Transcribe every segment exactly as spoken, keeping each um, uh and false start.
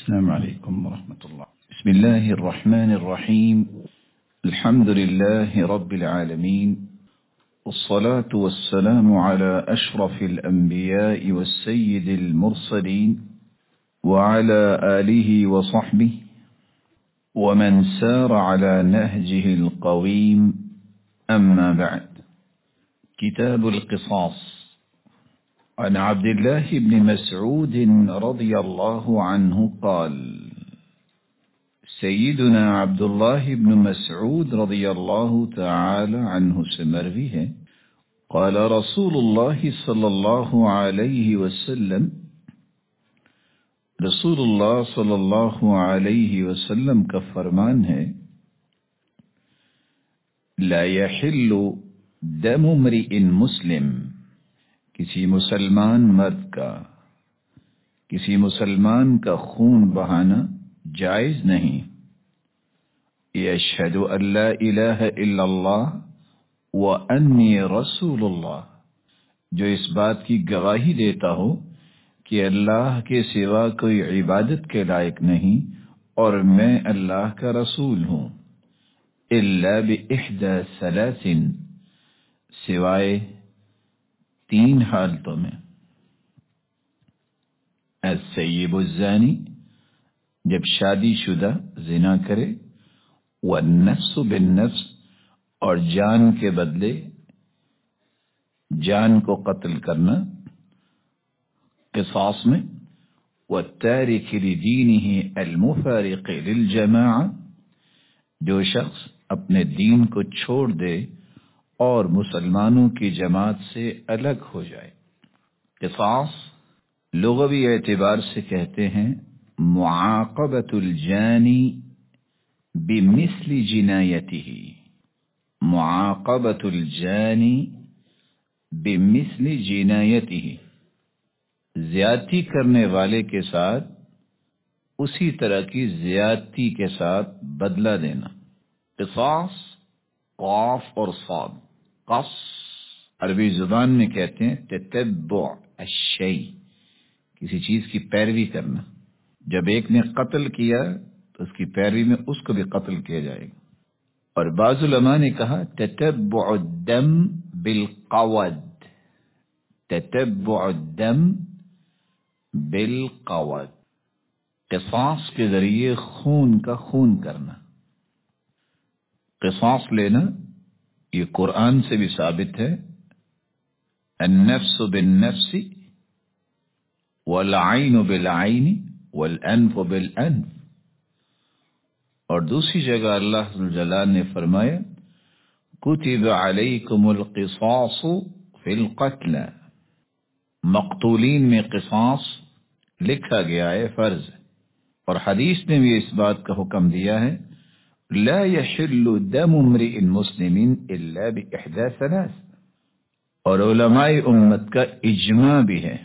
السلام عليكم ورحمة الله. بسم الله الرحمن الرحيم. الحمد لله رب العالمين، والصلاة والسلام على أشرف الأنبياء والسيد المرسلين، وعلى آله وصحبه ومن سار على نهجه القويم. أما بعد. كتاب القصاص. عن عبد الله بن مسعود رضي الله عنه قال: سيدنا عبد الله بن مسعود رضي الله تعالى عنه سے مروی ہے، قال رسول اللہ صلی اللہ علیہ وسلم، رسول اللہ صلی اللہ علیہ وسلم کا فرمان ہے: لا يحل دم امرئ مسلم، کسی مسلمان مرد کا کسی مسلمان کا خون بہانا جائز نہیں. یشہد ان لا الہ الا اللہ وانی رسول اللہ، جو اس بات کی گواہی دیتا ہو کہ اللہ کے سوا کوئی عبادت کے لائق نہیں اور میں اللہ کا رسول ہوں. الا باحدى ثلاث، سوائے تین حالتوں میں: السیب الزانی، جب شادی شدہ زنا کرے، والنفس بالنفس، اور جان کے بدلے جان کو قتل کرنا قصاص میں، والتارک لدینہ المفارق للجماعہ، جو شخص اپنے دین کو چھوڑ دے اور مسلمانوں کی جماعت سے الگ ہو جائے. قصاص لغوی اعتبار سے کہتے ہیں معاقبۃ الجانی بمثل جنایتہ، معاقبۃ الجانی بمثل جنایتہ، زیادتی کرنے والے کے ساتھ اسی طرح کی زیادتی کے ساتھ بدلہ دینا. قصاص قاف اور صاد. قص عربی زبان میں کہتے ہیں تتبع الشیء، کسی چیز کی پیروی کرنا. جب ایک نے قتل کیا تو اس کی پیروی میں اس کو بھی قتل کیا جائے گا. اور بعض علماء نے کہا تتبع الدم بالقود، تتبع الدم بالقود، قصاص کے ذریعے خون کا خون کرنا. قصاص لینا یہ قرآن سے بھی ثابت ہے: النفس بالنفس والعین بالعین والانف بالانف. اور دوسری جگہ اللہ ذو الجلال نے فرمایا: کتب علیکم القصاص فی القتل، مقتولین میں قصاص لکھا گیا ہے، فرض. اور حدیث نے بھی اس بات کا حکم دیا ہے: لا يحل دم امرئ مسلم الا باحدى ثلاث. اور علماء امت کا اجماع بھی ہے،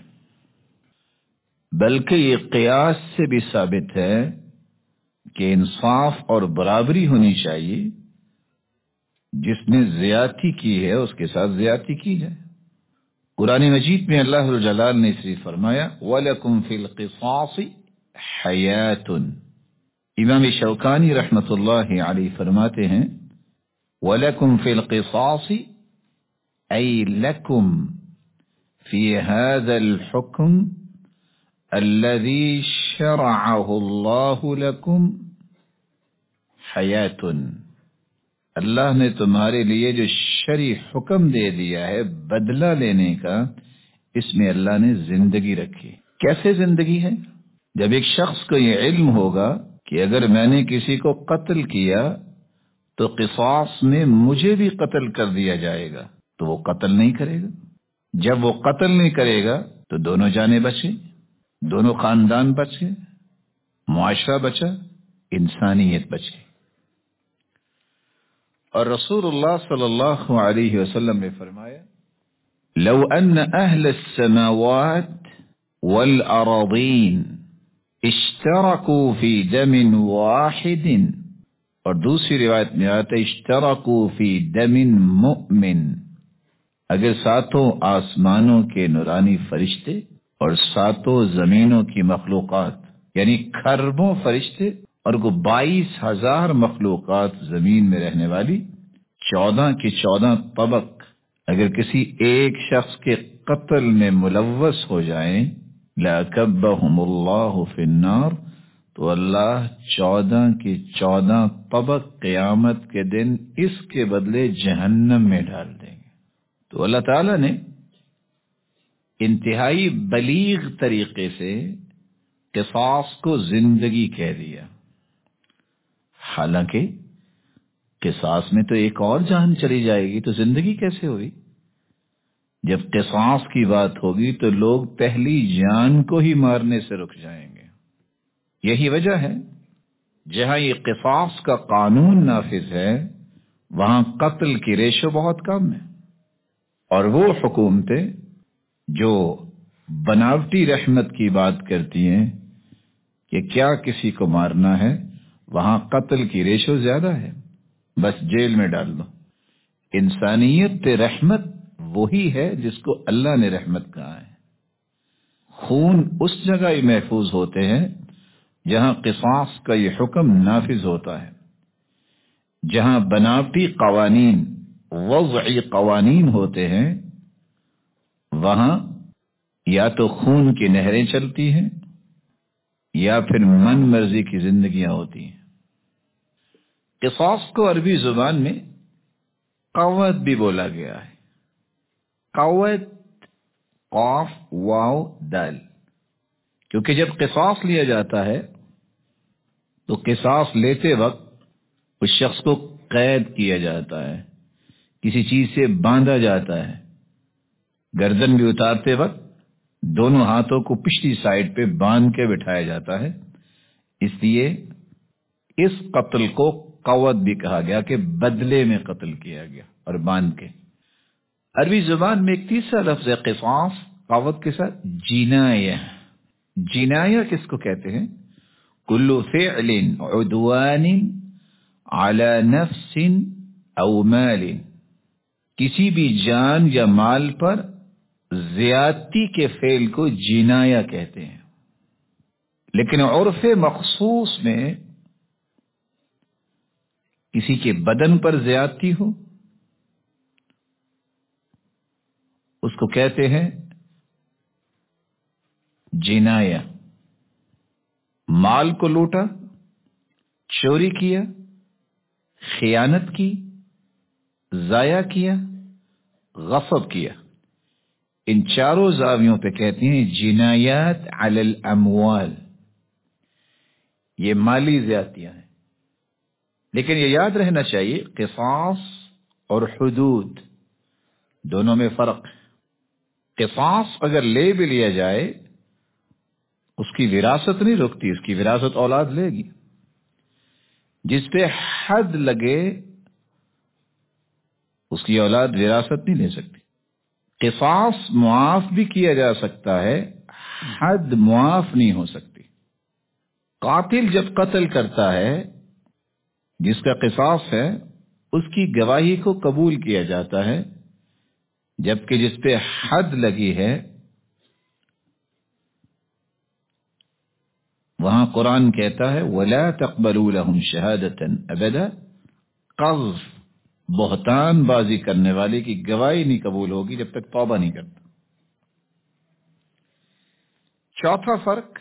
بلکہ یہ قیاس سے بھی ثابت ہے کہ انصاف اور برابری ہونی چاہیے. جس نے زیادتی کی ہے اس کے ساتھ زیادتی کی جائے. قرآن مجید میں اللہ جلال نے اس لیے فرمایا: وَلَكُمْ فِي الْقِصَاصِ حَيَاتٌ. امام شوکانی رحمت اللہ علیہ فرماتے ہیں: وَلَكُمْ فِي الْقِصَاصِ أي لكم في هذا الحكم الذي شرعه الله لكم حياة. اللہ نے تمہارے لیے جو شرعی حکم دے دیا ہے بدلہ لینے کا، اس میں اللہ نے زندگی رکھی. کیسے زندگی ہے؟ جب ایک شخص کو یہ علم ہوگا کہ اگر میں نے کسی کو قتل کیا تو قصاص میں مجھے بھی قتل کر دیا جائے گا، تو وہ قتل نہیں کرے گا. جب وہ قتل نہیں کرے گا تو دونوں جانیں بچیں، دونوں خاندان بچے، معاشرہ بچا، انسانیت بچے. اور رسول اللہ صلی اللہ علیہ وسلم نے فرمایا: لو ان اہل السماوات والارضین اشترکوا فی دم واحد، اور دوسری روایت میں آتا ہے اشترکوا فی دم مؤمن، اگر ساتوں آسمانوں کے نورانی فرشتے اور ساتوں زمینوں کی مخلوقات یعنی کھربوں فرشتے اور کو بائیس ہزار مخلوقات زمین میں رہنے والی چودہ کی چودہ طبق اگر کسی ایک شخص کے قتل میں ملوث ہو جائیں لَأَكَبَّهُمُ اللَّهُ فِي النَّارِ تو اللہ چودہ کی چودہ طبق قیامت کے دن اس کے بدلے جہنم میں ڈال دیں گے۔ تو اللہ تعالیٰ نے انتہائی بلیغ طریقے سے قصاص کو زندگی کہہ دیا، حالانکہ قصاص میں تو ایک اور جان چلی جائے گی تو زندگی کیسے ہوئی؟ جب قصاص کی بات ہوگی تو لوگ پہلی جان کو ہی مارنے سے رک جائیں گے۔ یہی وجہ ہے جہاں یہ قصاص کا قانون نافذ ہے وہاں قتل کی ریشو بہت کم ہے، اور وہ حکومتیں جو بناوٹی رحمت کی بات کرتی ہیں کہ کیا کسی کو مارنا ہے، وہاں قتل کی ریشو زیادہ ہے، بس جیل میں ڈال دو۔ انسانیت پہ رحمت وہی ہے جس کو اللہ نے رحمت کہا ہے۔ خون اس جگہ ہی محفوظ ہوتے ہیں جہاں قصاص کا یہ حکم نافذ ہوتا ہے، جہاں بناوٹی قوانین وضعی قوانین ہوتے ہیں وہاں یا تو خون کی نہریں چلتی ہیں یا پھر من مرضی کی زندگیاں ہوتی ہیں۔ قصاص کو عربی زبان میں قوت بھی بولا گیا ہے، قوت قاف واو دال، کیونکہ جب قصاص لیا جاتا ہے تو قصاص لیتے وقت اس شخص کو قید کیا جاتا ہے، کسی چیز سے باندھا جاتا ہے، گردن بھی اتارتے وقت دونوں ہاتھوں کو پچھلی سائڈ پہ باندھ کے بٹھایا جاتا ہے، اس لیے اس قتل کو قوت بھی کہا گیا کہ بدلے میں قتل کیا گیا اور باندھ کے۔ عربی زبان میں ایک تیسرا لفظ ہے قصاص قوت کے ساتھ، جنایہ۔ جنایہ کس کو کہتے ہیں؟ کل فعل عدوان على نفس او مال، کسی بھی جان یا مال پر زیادتی کے فعل کو جنایہ کہتے ہیں۔ لیکن عرف مخصوص میں کسی کے بدن پر زیادتی ہو اس کو کہتے ہیں جنایہ۔ مال کو لوٹا، چوری کیا، خیانت کی، ضائع کیا، غصب کیا، ان چاروں زاویوں پہ کہتے ہیں جنایات علی الاموال، یہ مالی زیادتیاں ہیں۔ لیکن یہ یاد رہنا چاہیے قصاص اور حدود دونوں میں فرق ہے۔ قصاص اگر لے بھی لیا جائے اس کی وراثت نہیں رکتی، اس کی وراثت اولاد لے گی۔ جس پہ حد لگے اس کی اولاد وراثت نہیں لے سکتی۔ قصاص معاف بھی کیا جا سکتا ہے، حد معاف نہیں ہو سکتی۔ قاتل جب قتل کرتا ہے جس کا قصاص ہے اس کی گواہی کو قبول کیا جاتا ہے، جبکہ جس پہ حد لگی ہے وہاں قرآن کہتا ہے وَلَا تَقْبَلُوا لَهُمْ شَهَادَةً أَبَدًا، قذف بہتان بازی کرنے والے کی گواہی نہیں قبول ہوگی جب تک توبہ نہیں کرتا۔ چوتھا فرق،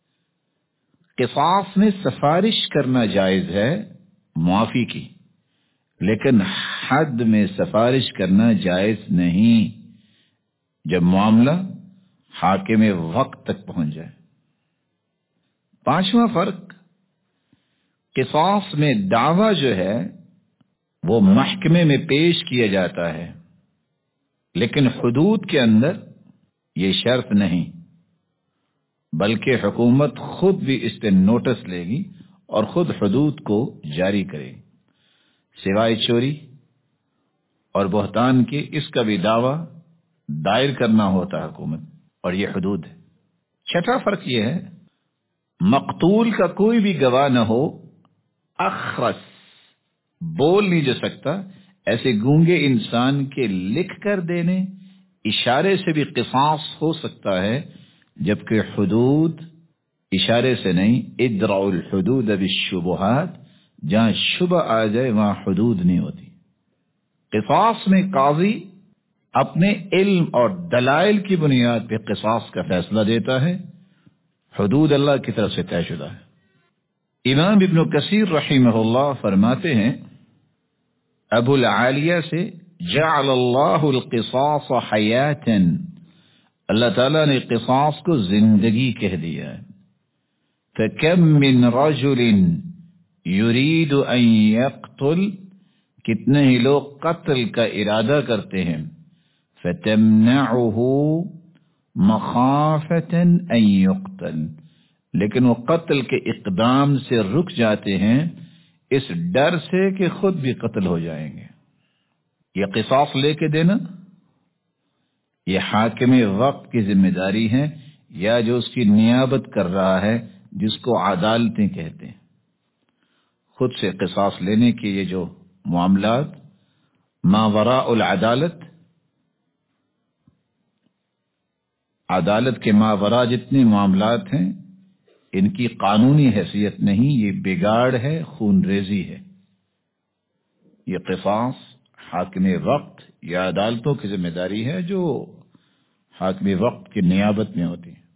قصاص میں سفارش کرنا جائز ہے معافی کی، لیکن حد میں سفارش کرنا جائز نہیں جب معاملہ حاکم وقت تک پہنچ جائے۔ پانچواں فرق، قصاص میں دعویٰ جو ہے وہ محکمے میں پیش کیا جاتا ہے، لیکن حدود کے اندر یہ شرط نہیں، بلکہ حکومت خود بھی اس پہ نوٹس لے گی اور خود حدود کو جاری کرے گی۔ سوائے چوری اور بہتان کے اس کا بھی دعویٰ دائر کرنا ہوتا ہے حکومت، اور یہ حدود ہے۔ چھٹا فرق یہ ہے مقتول کا کوئی بھی گواہ نہ ہو، اخرس بول نہیں جا سکتا، ایسے گونگے انسان کے لکھ کر دینے اشارے سے بھی قصاص ہو سکتا ہے، جبکہ حدود اشارے سے نہیں، ادرعوا الحدود بالشبہات، جہاں شبہ آ جائے وہاں حدود نہیں ہوتی۔ قصاص میں قاضی اپنے علم اور دلائل کی بنیاد پہ قصاص کا فیصلہ دیتا ہے، حدود اللہ کی طرف سے طے شدہ ہے۔ امام ابن کثیر رحمہ اللہ فرماتے ہیں ابو العالیہ سے، جعل اللہ القصاص حیاتا، اللہ تعالیٰ نے قصاص کو زندگی کہہ دیا ہے۔ فَكَم مِّن رَجُلٍ يُرِيدُ أَن يَقْتُلْ، کتنے ہی لوگ قتل کا ارادہ کرتے ہیں، فَتَمْنَعُهُ مَخَافَةً أَن يُقْتَلْ، لیکن وہ قتل کے اقدام سے رک جاتے ہیں اس ڈر سے کہ خود بھی قتل ہو جائیں گے۔ یہ قصاص لے کے دینا یہ حاکم وقت کی ذمہ داری ہے، یا جو اس کی نیابت کر رہا ہے جس کو عدالتیں کہتے ہیں۔ خود سے قصاص لینے کے یہ جو معاملات ما وراء العدالت، عدالت کے ما وراء جتنے معاملات ہیں ان کی قانونی حیثیت نہیں، یہ بگاڑ ہے، خون ریزی ہے۔ یہ قصاص حاکم وقت یا عدالتوں کی ذمہ داری ہے جو حاکم وقت کی نیابت میں ہوتی ہے،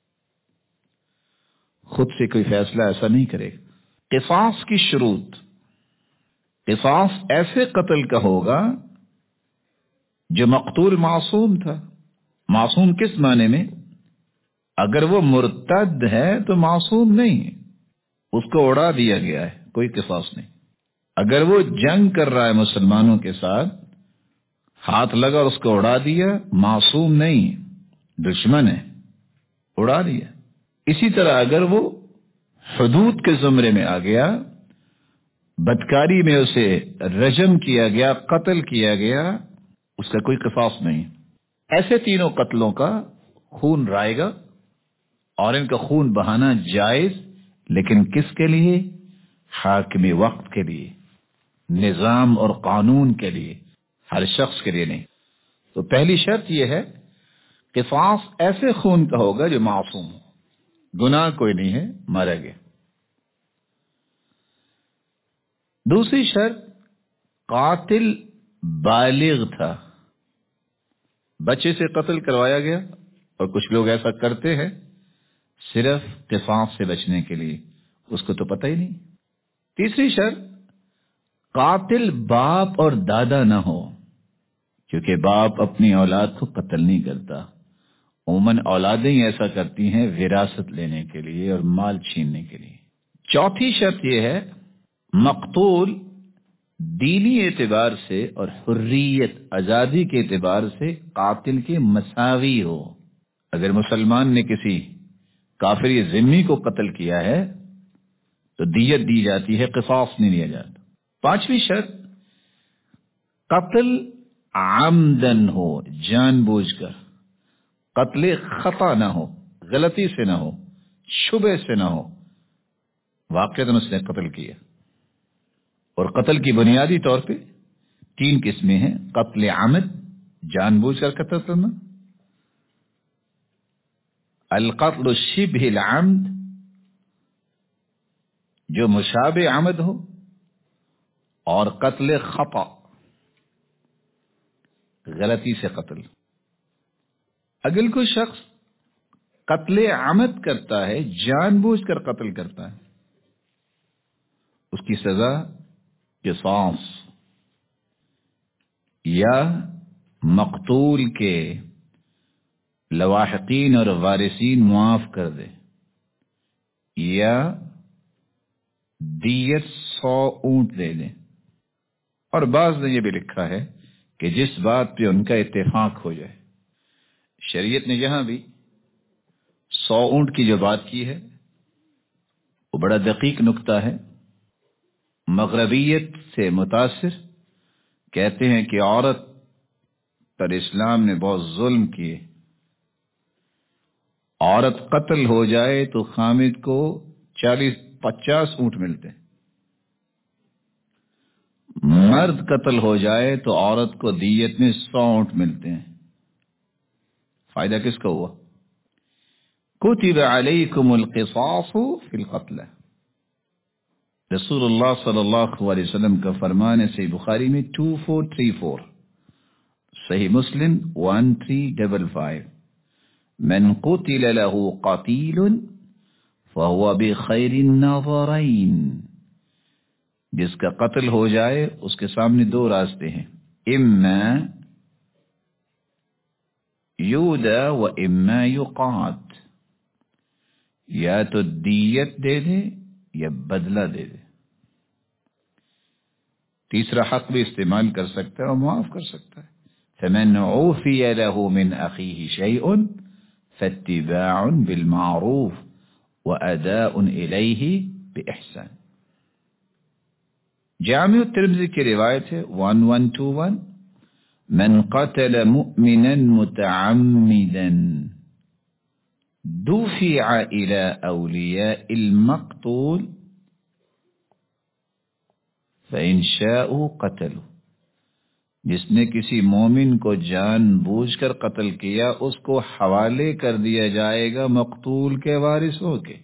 خود سے کوئی فیصلہ ایسا نہیں کرے گا۔ قصاص کی شروط، قصاص ایسے قتل کا ہوگا جو مقتول معصوم تھا۔ معصوم کس معنی میں؟ اگر وہ مرتد ہے تو معصوم نہیں ہے، اس کو اڑا دیا گیا ہے، کوئی قصاص نہیں۔ اگر وہ جنگ کر رہا ہے مسلمانوں کے ساتھ، ہاتھ لگا اور اس کو اڑا دیا، معصوم نہیں ہے، دشمن ہے، اڑا دیا۔ اسی طرح اگر وہ حدود کے زمرے میں آ گیا، بدکاری میں اسے رجم کیا گیا، قتل کیا گیا، اس کا کوئی قصاص نہیں۔ ایسے تینوں قتلوں کا خون رائے گا اور ان کا خون بہانا جائز، لیکن کس کے لیے؟ حاکم وقت کے لیے، نظام اور قانون کے لیے، ہر شخص کے لیے نہیں۔ تو پہلی شرط یہ ہے قصاص ایسے خون کا ہوگا جو معصوم ہو، گناہ کوئی نہیں ہے، مارا گیا۔ دوسری شرط، قاتل بالغ تھا، بچے سے قتل کروایا گیا، اور کچھ لوگ ایسا کرتے ہیں صرف قصاص سے بچنے کے لیے، اس کو تو پتہ ہی نہیں۔ تیسری شرط، قاتل باپ اور دادا نہ ہو، کیونکہ باپ اپنی اولاد کو قتل نہیں کرتا، عموماً اولادیں ہی ایسا کرتی ہیں وراثت لینے کے لیے اور مال چھیننے کے لیے۔ چوتھی شرط یہ ہے مقتول دینی اعتبار سے اور حریت آزادی کے اعتبار سے قاتل کے مساوی ہو۔ اگر مسلمان نے کسی کافر یا ذمی کو قتل کیا ہے تو دیت دی جاتی ہے، قصاص نہیں لیا جاتا۔ پانچویں شرط، قتل عمدن ہو، جان بوجھ کر، قتل خطا نہ ہو، غلطی سے نہ ہو، شبہ سے نہ ہو، واقعتاً اس نے قتل کیا۔ اور قتل کی بنیادی طور پہ تین قسمیں ہیں، قتل عمد، جان بوجھ کر قتل کرنا، القتل شبہ العمد، جو مشابہ عمد ہو، اور قتل خطا، غلطی سے قتل۔ اگر کوئی شخص قتل عمد کرتا ہے، جان بوجھ کر قتل کرتا ہے، اس کی سزا قصاص، یا مقتول کے لواحقین اور وارثین معاف کر دے، یا دیت سو اونٹ دے دیں۔ اور بعض نے یہ بھی لکھا ہے کہ جس بات پہ ان کا اتفاق ہو جائے۔ شریعت نے یہاں بھی سو اونٹ کی جو بات کی ہے وہ بڑا دقیق نکتہ ہے، مغربیت سے متاثر۔ کہتے ہیں کہ عورت پر اسلام نے بہت ظلم کیے، عورت قتل ہو جائے تو خامد کو چالیس پچاس اونٹ ملتے ہیں، مرد قتل ہو جائے تو عورت کو دیت میں سو اونٹ ملتے ہیں۔ فائدہ کس کا ہوا؟ کتب علیکم القصاص فی القتل، رسول اللہ صلی اللہ علیہ وسلم کا فرمان ہے صحیح بخاری میں to four three four, Sahih Muslim one three double five, من قتل له قتیل فهو بخیر النظرین، جس کا قتل ہو جائے اس کے سامنے دو راستے ہیں، اما یودى و اما یقات، یا تو دیت دے دے یا بدلہ دے دے، تیسرا حق بھی استعمال کر سکتا ہے اور معاف کر سکتا ہے، فمن عوفی له من اخیہ شیء فاتباع بالمعروف واداء الیہ باحسان۔ جامع الترمذی کی روایت ہے ون ون ٹو ون، من قتل مؤمنا متعمدا دفع الى اولیاء المقتول فإن شاءوا قتلوا، جس نے کسی مومن کو جان بوجھ کر قتل کیا اس کو حوالے کر دیا جائے گا مقتول کے وارثوں کے،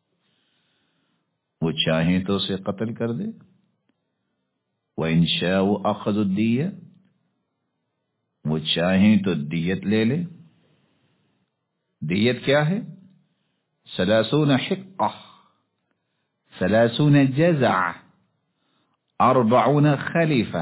وہ چاہیں تو اسے قتل کر دے، وَإِن شَاءُوا أَخَذُوا الدِّيَّةَ، وہ چاہیں تو دیت لے لے۔ دیت کیا ہے؟ ثلاثون حقہ، ثلاثون جزع، اربعون خلیفہ،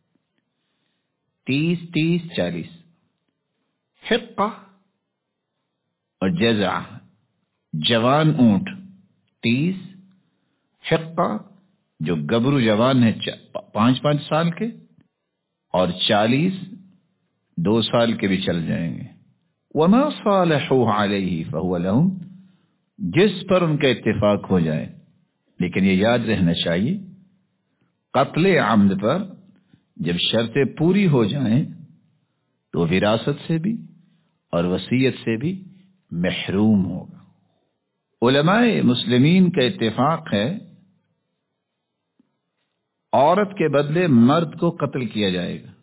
تیس تیس چالیس، حقہ اور جزع جوان اونٹ تیس، حقہ جو گبرو جوان ہے پانچ پانچ سال کے، اور چالیس دو سال کے بھی چل جائیں گے، وما صالحوا علیہ فہو لہم، جس پر ان کا اتفاق ہو جائے۔ لیکن یہ یاد رہنا چاہیے قتل عمد پر جب شرطیں پوری ہو جائیں تو وراثت سے بھی اور وصیت سے بھی محروم ہوگا۔ علماء مسلمین کا اتفاق ہے عورت کے بدلے مرد کو قتل کیا جائے گا،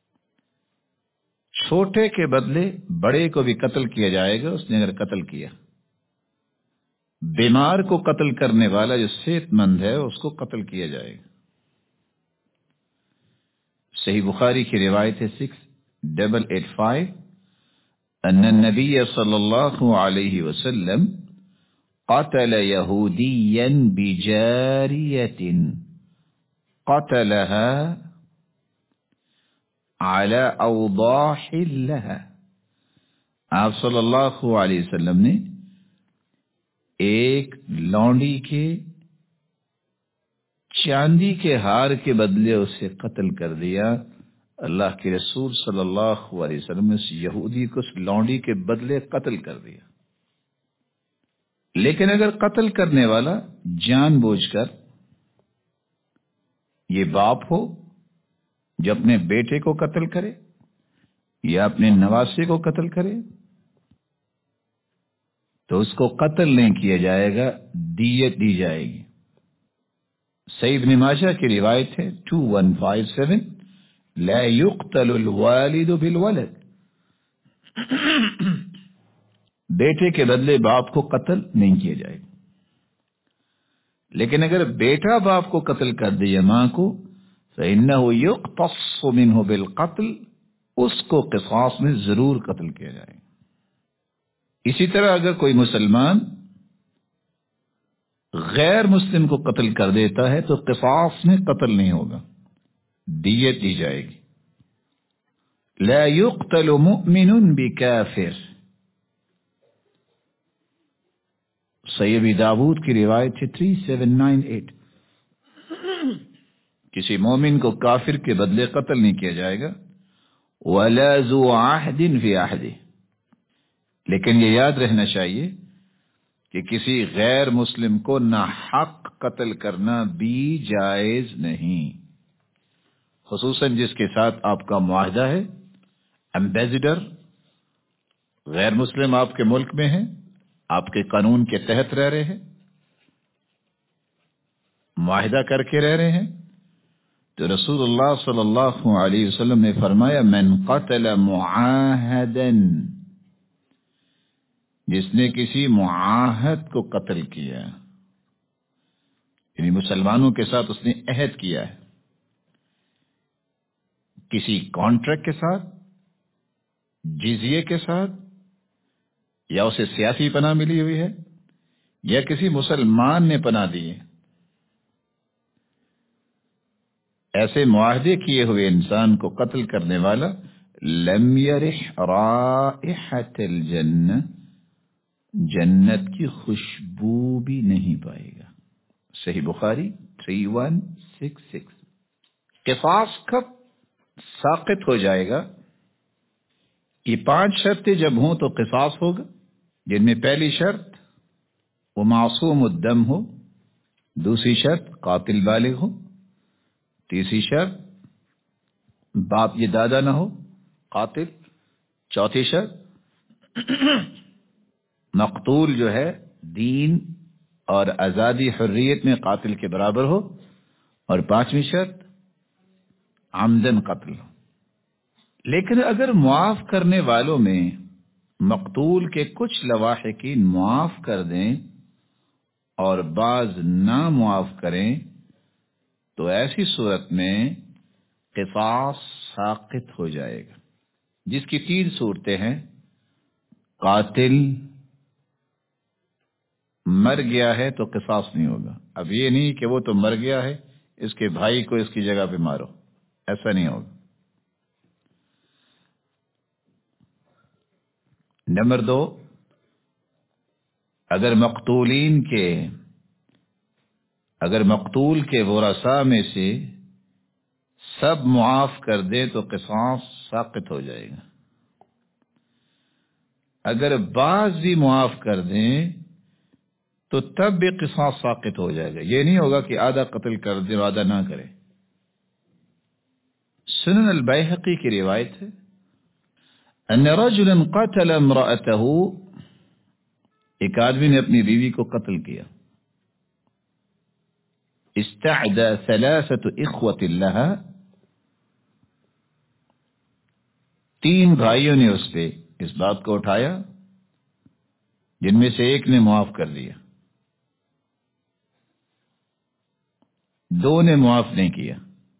چھوٹے کے بدلے بڑے کو بھی قتل کیا جائے گا اس نے اگر قتل کیا، بیمار کو قتل کرنے والا جو صحت مند ہے اس کو قتل کیا جائے گا۔ صحیح بخاری کی روایت ہے سکس ڈبل ایٹ فائیو، ان النبی صلی اللہ علیہ وسلم قتل یہودیا بجاریۃ قتلها على اوضاح لها، آپ صلی اللہ علیہ وسلم نے ایک لونڈی کے چاندی کے ہار کے بدلے اسے قتل کر دیا۔ اللہ کے رسول صلی اللہ علیہ وسلم نے اس یہودی کو اس لونڈی کے بدلے قتل کر دیا۔ لیکن اگر قتل کرنے والا جان بوجھ کر یہ باپ ہو جو اپنے بیٹے کو قتل کرے یا اپنے نواسے کو قتل کرے تو اس کو قتل نہیں کیا جائے گا، دیت دی جائے گی۔ سعید بن ماجہ کی روایت ہے ٹو ون فائیو سیون، لا يقتل الوالد بالولد، بیٹے کے بدلے باپ کو قتل نہیں کیا جائے گا، لیکن اگر بیٹا باپ کو قتل کر دے یا ماں کو فإنه يقتص منه بالقتل، اس کو قصاص میں ضرور قتل کیا جائے گا۔ اسی طرح اگر کوئی مسلمان غیر مسلم کو قتل کر دیتا ہے تو قصاص میں قتل نہیں ہوگا، دیت دی جائے گی۔ لا يقتل مؤمن بکافر، صحیح ابی داود کی روایت ہے تھری سیون نائن ایٹ، کسی مومن کو کافر کے بدلے قتل نہیں کیا جائے گا۔ ولا ذو عہد فی عہدہ، لیکن یہ یاد رہنا چاہیے کہ کسی غیر مسلم کو ناحق قتل کرنا بھی جائز نہیں، خصوصاً جس کے ساتھ آپ کا معاہدہ ہے، ایمبیسڈر غیر مسلم آپ کے ملک میں ہیں، آپ کے قانون کے تحت رہ رہے ہیں، معاہدہ کر کے رہ رہے ہیں، تو رسول اللہ صلی اللہ علیہ وسلم نے فرمایا من قتل معاہدا، جس نے کسی معاہد کو قتل کیا، یعنی مسلمانوں کے ساتھ اس نے عہد کیا ہے، کسی کانٹریکٹ کے ساتھ، جزیے کے ساتھ، یا اسے سیاسی پناہ ملی ہوئی ہے، یا کسی مسلمان نے پناہ دی ہے، ایسے معاہدے کیے ہوئے انسان کو قتل کرنے والا لم یرح رائحۃ الجنہ، جنت کی خوشبو بھی نہیں پائے گا۔ صحیح بخاری تھری ون سکس سکس۔ قصاص کب ساقط ہو جائے گا؟ یہ پانچ شرطیں جب ہوں تو قصاص ہوگا، جن میں پہلی شرط وہ معصوم الدم ہو، دوسری شرط قاتل بالغ ہو، تیسری شرط باپ یہ دادا نہ ہو قاتل، چوتھی شرط مقتول جو ہے دین اور آزادی حریت میں قاتل کے برابر ہو، اور پانچویں شرط عمدن قتل ہو۔ لیکن اگر معاف کرنے والوں میں مقتول کے کچھ لواحقین معاف کر دیں اور بعض نہ معاف کریں تو ایسی صورت میں قصاص ساقط ہو جائے گا، جس کی تین صورتیں ہیں۔ قاتل مر گیا ہے تو قصاص نہیں ہوگا۔ اب یہ نہیں کہ وہ تو مر گیا ہے، اس کے بھائی کو اس کی جگہ پہ مارو، ایسا نہیں ہوگا۔ نمبر دو، اگر مقتولین کے اگر مقتول کے ورثاء میں سے سب معاف کر دیں تو قصاص ساقط ہو جائے گا۔ اگر بعض بھی معاف کر دیں تو تب بھی قصاص ساقط ہو جائے گا، یہ نہیں ہوگا کہ آدھا قتل کر دے آدھا نہ کرے۔ سنن البیہقی کی روایت ہے ان رجلا قتل امرأته، ایک آدمی نے اپنی بیوی کو قتل کیا، استعدى ثلاثة اخوة لها، تین بھائیوں نے اس پہ اس بات کو اٹھایا، جن میں سے ایک نے معاف کر دیا، دو نے معاف نہیں کیا،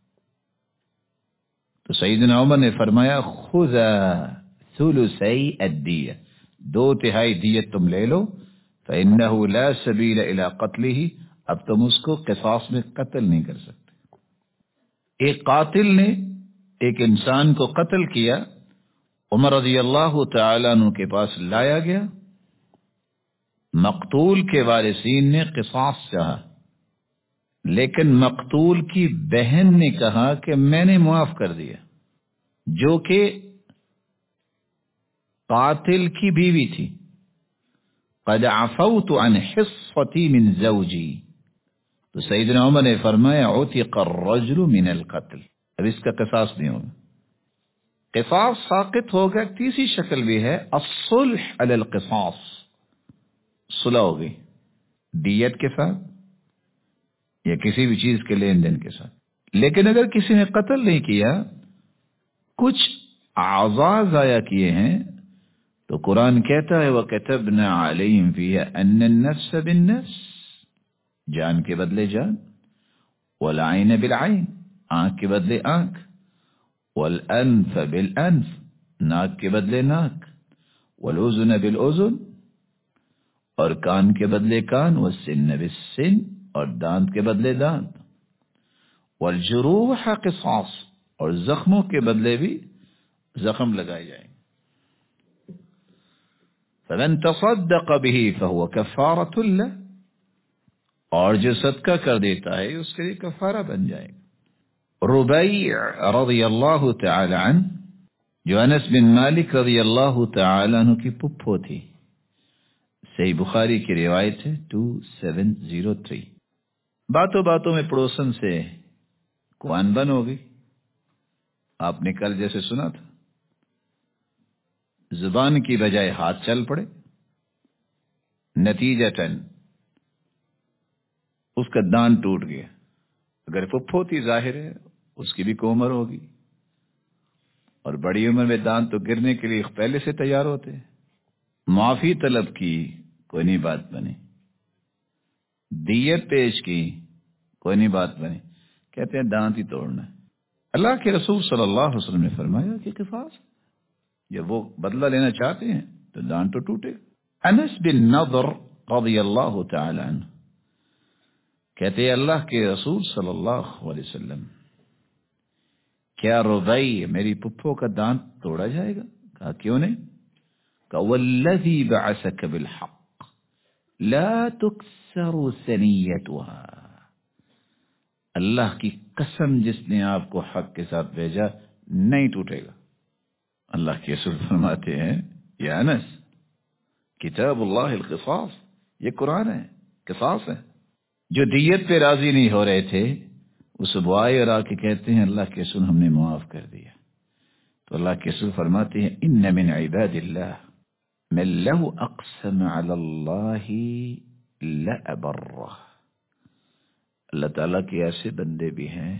تو سیدنا عمر نے فرمایا خذ ثلثی الدیہ، دو تہائی دیت تم لے لو، فإنه لا سبیل إلی قتلہ، اب تم اس کو قصاص میں قتل نہیں کر سکتے۔ ایک قاتل نے ایک انسان کو قتل کیا، عمر رضی اللہ تعالیٰ عنہ کے پاس لایا گیا، مقتول کے وارثین نے قصاص چاہا، لیکن مقتول کی بہن نے کہا کہ میں نے معاف کر دیا، جو کہ قاتل کی بیوی تھی۔ قد عفوت عن حصتی من زوجی، تو سیدنا عمر نے فرمایا عتق الرجل من القتل، اب اس کا قصاص نہیں ہوگا۔ قصاص ساقط ہوگا۔ تیسری شکل بھی ہے الصلح علی القصاص، صلح ہو گئی دیت کے ساتھ یا کسی بھی چیز کے لین دین کے ساتھ، لیکن اگر کسی نے قتل نہیں کیا، کچھ اعضاء ضائع کیے ہیں، تو قرآن کہتا ہے وَكَتَبْنَا عَلَيْهِمْ فِيهَا أَنَّ النَّفْسَ بِالنَّفْسِ، جان کے بدلے جان، وَالْعَيْنَ بِالْعَيْنِ، آنکھ کے بدلے آنکھ، وَالْأَنْفَ بِالْأَنْفِ، ناک کے بدلے ناک، وَالْأُذُنَ بِالْأُذُنِ، اور کان کے بدلے کان، وَالسِّنَّ بِالسِّنِّ، اور دانت کے بدلے دانت، وَالْجُرُوحَ قِصَاص، اور زخموں کے بدلے بھی زخم لگائے جائیں گے۔ فَمَن تَصَدَّقَ بِهِ فَهُوَ كَفَّارَةٌ لَهُ، اور جو صدقہ کر دیتا ہے اس کے لیے کفارہ بن جائے گا۔ ربیع رضی اللہ تعالی عنہ، جو انس بن مالک رضی اللہ تعالی عنہ کی پھپھو تھی، صحیح بخاری کی روایت ہے ٹو سیون زیرو تھری۔ باتوں باتوں میں پڑوسن سے کوان بن ہو گئی۔ آپ نے کل جیسے سنا تھا، زبان کی بجائے ہاتھ چل پڑے، نتیجتاً اس کا دان ٹوٹ گیا۔ اگر پھپھو تھی ظاہر ہے اس کی بھی کومر ہوگی، اور بڑی عمر میں دان تو گرنے کے لیے پہلے سے تیار ہوتے ہیں۔ معافی طلب کی، کوئی نہیں بات بنی، دیت پیش کی، کوئی نہیں بات بنی، کہتے ہیں دانت ہی توڑنا ہے۔ اللہ کے رسول صلی اللہ علیہ وسلم نے فرمایا کہ قصاص، جب وہ بدلہ لینا چاہتے ہیں تو دانت تو ٹوٹے۔ انس بن نضر رضی اللہ تعالی عنہ کہتے ہیں اللہ کے رسول صلی اللہ علیہ وسلم، کیا ربیع میری پپھو کا دانت توڑا جائے گا؟ کہا کیوں نہیں؟ کہا والذی بعثک بالحق لا تکسر ثنیتها، اللہ کی قسم جس نے آپ کو حق کے ساتھ بھیجا نہیں ٹوٹے گا۔ اللہ کے رسول فرماتے ہیں یا انس، کتاب اللہ القصاص، یہ قرآن ہے، قصاص ہے۔ جو دیت پہ راضی نہیں ہو رہے تھے وہ صبح آئے اور آ کے کہتے ہیں اللہ کے رسول ہم نے معاف کر دیا، تو اللہ کے رسول فرماتے ہیں ان من عباد اللہ من لو اقسم علی اللہ لأبرہ، اللہ تعالیٰ کے ایسے بندے بھی ہیں،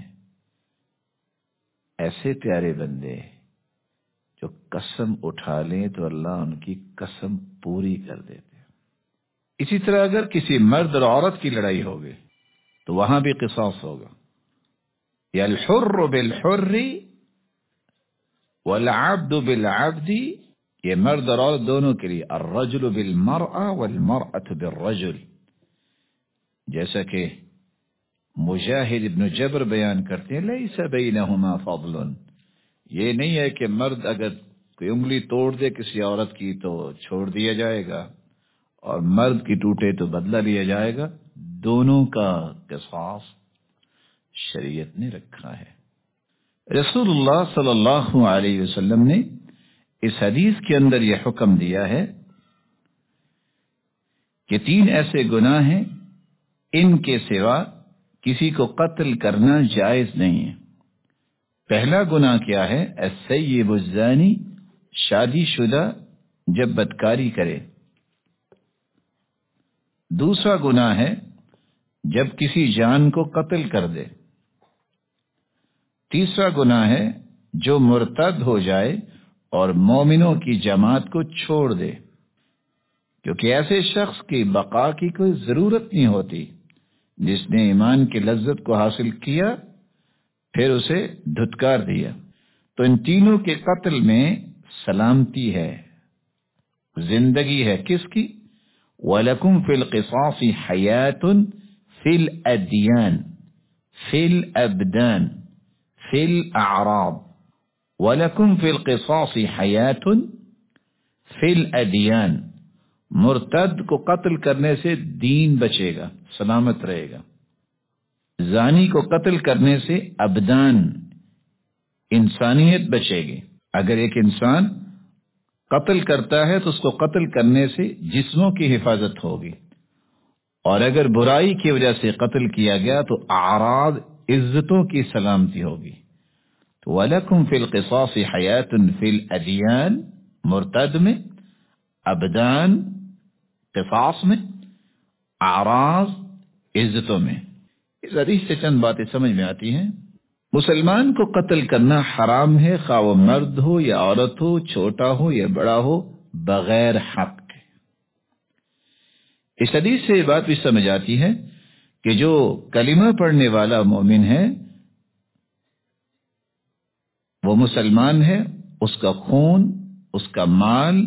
ایسے پیارے بندے جو قسم اٹھا لیں تو اللہ ان کی قسم پوری کر دیتے ہیں۔ اسی طرح اگر کسی مرد اور عورت کی لڑائی ہوگی تو وہاں بھی قصاص ہوگا، یا الحر بالحر والعبد بالعبد، یہ مرد اور عورت دونوں کے لیے، الرجل بالمرأة والمرأة بالرجل، جیسا کہ مجاہد ابن جبر بیان کرتے ہیں لیس بینہما فضل، یہ نہیں ہے کہ مرد اگر کوئی انگلی توڑ دے کسی عورت کی تو چھوڑ دیا جائے گا اور مرد کی ٹوٹے تو بدلہ لیا جائے گا، دونوں کا قصاص شریعت نے رکھا ہے۔ رسول اللہ صلی اللہ علیہ وسلم نے اس حدیث کے اندر یہ حکم دیا ہے کہ تین ایسے گناہ ہیں ان کے سوا کسی کو قتل کرنا جائز نہیں ہے۔ پہلا گناہ کیا ہے؟ السیب الزانی، شادی شدہ جب بدکاری کرے۔ دوسرا گناہ ہے جب کسی جان کو قتل کر دے۔ تیسرا گناہ ہے جو مرتد ہو جائے اور مومنوں کی جماعت کو چھوڑ دے، کیونکہ ایسے شخص کی بقا کی کوئی ضرورت نہیں ہوتی جس نے ایمان کی لذت کو حاصل کیا پھر اسے دھتکار دیا۔ تو ان تینوں کے قتل میں سلامتی ہے، زندگی ہے، کس کی؟ وَلَكُمْ فِي الْقِصَاصِ حَيَاةٌ فِي الْأَدْيَانِ فِي الْأَبْدَانِ فِي الْأَعْرَاضِ، وَلَكُمْ فِي الْقِصَاصِ حَيَاةٌ فِي الْأَدْيَانِ، مرتد کو قتل کرنے سے دین بچے گا، سلامت رہے گا۔ زانی کو قتل کرنے سے ابدان، انسانیت بچے گی۔ اگر ایک انسان قتل کرتا ہے تو اس کو قتل کرنے سے جسموں کی حفاظت ہوگی، اور اگر برائی کی وجہ سے قتل کیا گیا تو اعراض، عزتوں کی سلامتی ہوگی۔ تو وَلَكُمْ فِي الْقِصَاصِ حَيَاةٌ فِي الْأَدْيَانِ، مرتد میں، ابدان قصاص میں، اعراض عزتوں میں۔ اس حدیث سے چند باتیں سمجھ میں آتی ہیں۔ مسلمان کو قتل کرنا حرام ہے، خواہ وہ مرد ہو یا عورت ہو، چھوٹا ہو یا بڑا ہو، بغیر حق کے۔ اس حدیث سے یہ بات بھی سمجھ آتی ہے کہ جو کلمہ پڑھنے والا مومن ہے وہ مسلمان ہے، اس کا خون، اس کا مال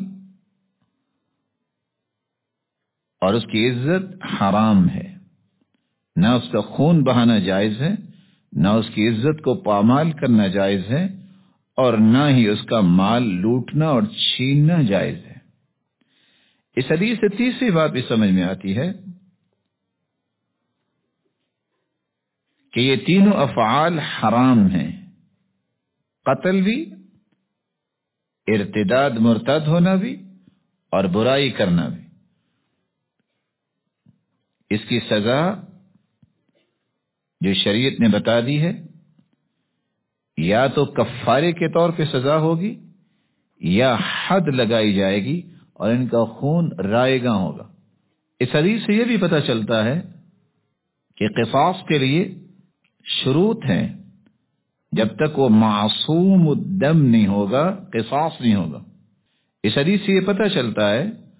اور اس کی عزت حرام ہے، نہ اس کا خون بہانا جائز ہے، نہ اس کی عزت کو پامال کرنا جائز ہے، اور نہ ہی اس کا مال لوٹنا اور چھیننا جائز ہے۔ اس حدیث سے تیسری بات بھی سمجھ میں آتی ہے کہ یہ تینوں افعال حرام ہیں، قتل بھی، ارتداد مرتد ہونا بھی، اور برائی کرنا بھی۔ اس کی سزا جو شریعت نے بتا دی ہے، یا تو کفارے کے طور پہ سزا ہوگی یا حد لگائی جائے گی اور ان کا خون رائے گاں ہوگا۔ اس حدیث سے یہ بھی پتہ چلتا ہے کہ قصاص کے لیے شروط ہیں، جب تک وہ معصوم الدم نہیں ہوگا قصاص نہیں ہوگا۔ اس حدیث سے یہ پتہ چلتا ہے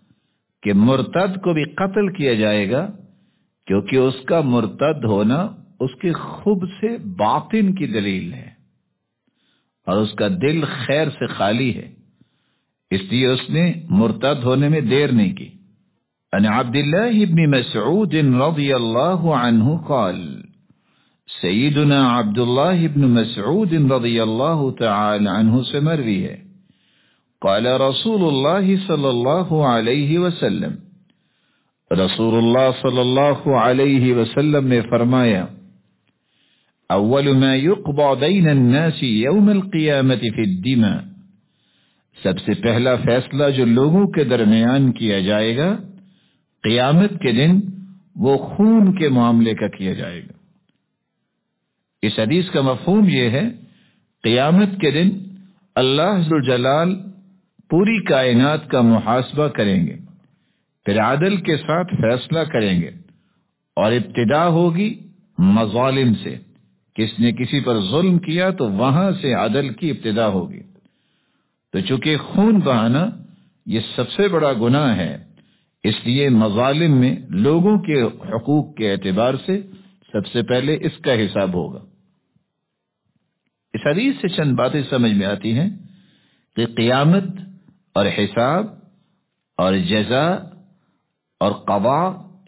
کہ مرتد کو بھی قتل کیا جائے گا، کیونکہ اس کا مرتد ہونا اس کے خب سے باطن کی دلیل ہے اور اس کا دل خیر سے خالی ہے، اس لیے اس نے مرتد ہونے میں دیر نہیں کی۔ عن عبد الله بن مسعود رضی اللہ عنہ قال، سیدنا عبداللہ بن مسعود رضی اللہ تعالی عنہ سے مروی ہے، قال رسول اللہ صلی اللہ علیہ وسلم، رسول اللہ صلی اللہ علیہ وسلم نے فرمایا، اول ما يقضى بین الناس یوم القیامت فی الدماء، سب سے پہلا فیصلہ جو لوگوں کے درمیان کیا جائے گا قیامت کے دن، وہ خون کے معاملے کا کیا جائے گا۔ اس حدیث کا مفہوم یہ ہے، قیامت کے دن اللہ ذوالجلال پوری کائنات کا محاسبہ کریں گے، پھر عدل کے ساتھ فیصلہ کریں گے، اور ابتدا ہوگی مظالم سے، کس نے کسی پر ظلم کیا تو وہاں سے عدل کی ابتدا ہوگی۔ تو چونکہ خون بہانا یہ سب سے بڑا گناہ ہے، اس لیے مظالم میں لوگوں کے حقوق کے اعتبار سے سب سے پہلے اس کا حساب ہوگا۔ اس حدیث سے چند باتیں سمجھ میں آتی ہیں کہ قیامت اور حساب اور جزا اور قضاء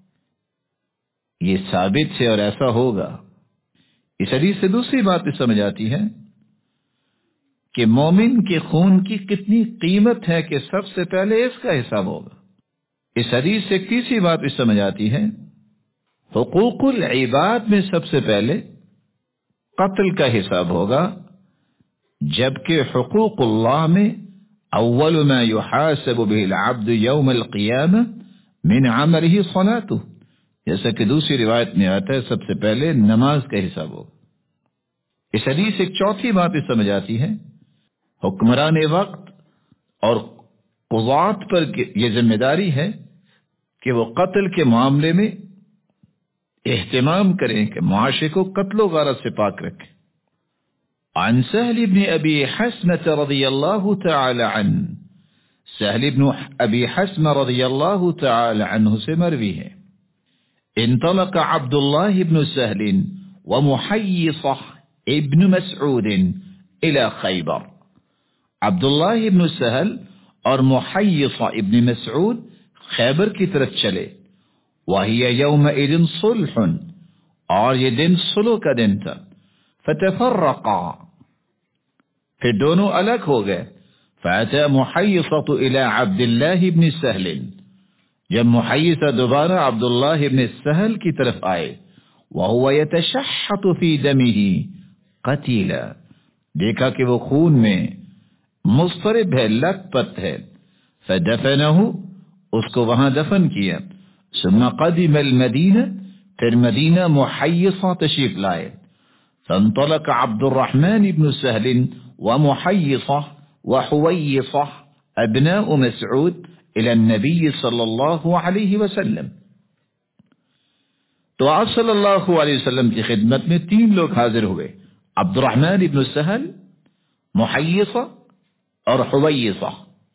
یہ ثابت ہے اور ایسا ہوگا۔ اس حدیث سے دوسری بات بھی سمجھ آتی ہے کہ مومن کے خون کی کتنی قیمت ہے کہ سب سے پہلے اس کا حساب ہوگا۔ اس حدیث سے ایک تیسری بات بھی سمجھ آتی ہے، حقوق العباد میں سب سے پہلے قتل کا حساب ہوگا، جبکہ حقوق اللہ میں اول ما يحاسب به العبد یوم القیامہ من عمله صلاته، جیسا کہ دوسری روایت میں آتا ہے سب سے پہلے نماز کا حساب ہوگا۔ اس حدیث سے ایک چوتھی بات بھی سمجھ آتی ہے، حکمران وقت اور قضات پر یہ ذمہ داری ہے کہ وہ قتل کے معاملے میں اہتمام کریں کہ معاشرے کو قتل و غارت سے پاک رکھیں۔ عن سہل بن ابی حسمة رضی اللہ تعالی عنہ، سہل بن ابی حسمہ رضی اللہ تعالی عنہ سے مروی ہے، انطلق عبد اللہ بن سہل ومحیصہ ابن مسعود الى خیبر، عبداللہ ابن سہل اور محیصہ ابن مسعود خیبر کی طرف چلے، وَهِيَ يَوْمَئِذٍ صُلْحٌ، اور یہ دن صلح کا دن تھا، فَتَفَرَّقَا، پھر دونوں الگ ہو گئے، فَأَتَى مُحَيِّصَةُ إِلَى عَبْدِ اللَّهِ بْنِ سَهْلٍ، جب محیصہ دوبارہ عبداللہ ابن سہل کی طرف آئے، وَهُوَ يَتَشَحَّطُ فِي دَمِهِ قَتِيلًا، دیکھا کہ وہ خون میں مضطرب ہے، لت پت ہے، فَدَفَنَهُ، اس کو وہاں دفن کیا، ثم قدم المدینہ، پھر مدینہ محیصہ تشریف لائے، فانطلق عبد الرحمن بن سہل ومحیصہ وحویصہ ابناء مسعود الى النبی صلی اللہ علیہ وسلم، تو آپ صلی اللہ علیہ وسلم کی خدمت میں تین لوگ حاضر ہوئے، عبد الرحمن بن سہل، محیصہ اور حویصہ۔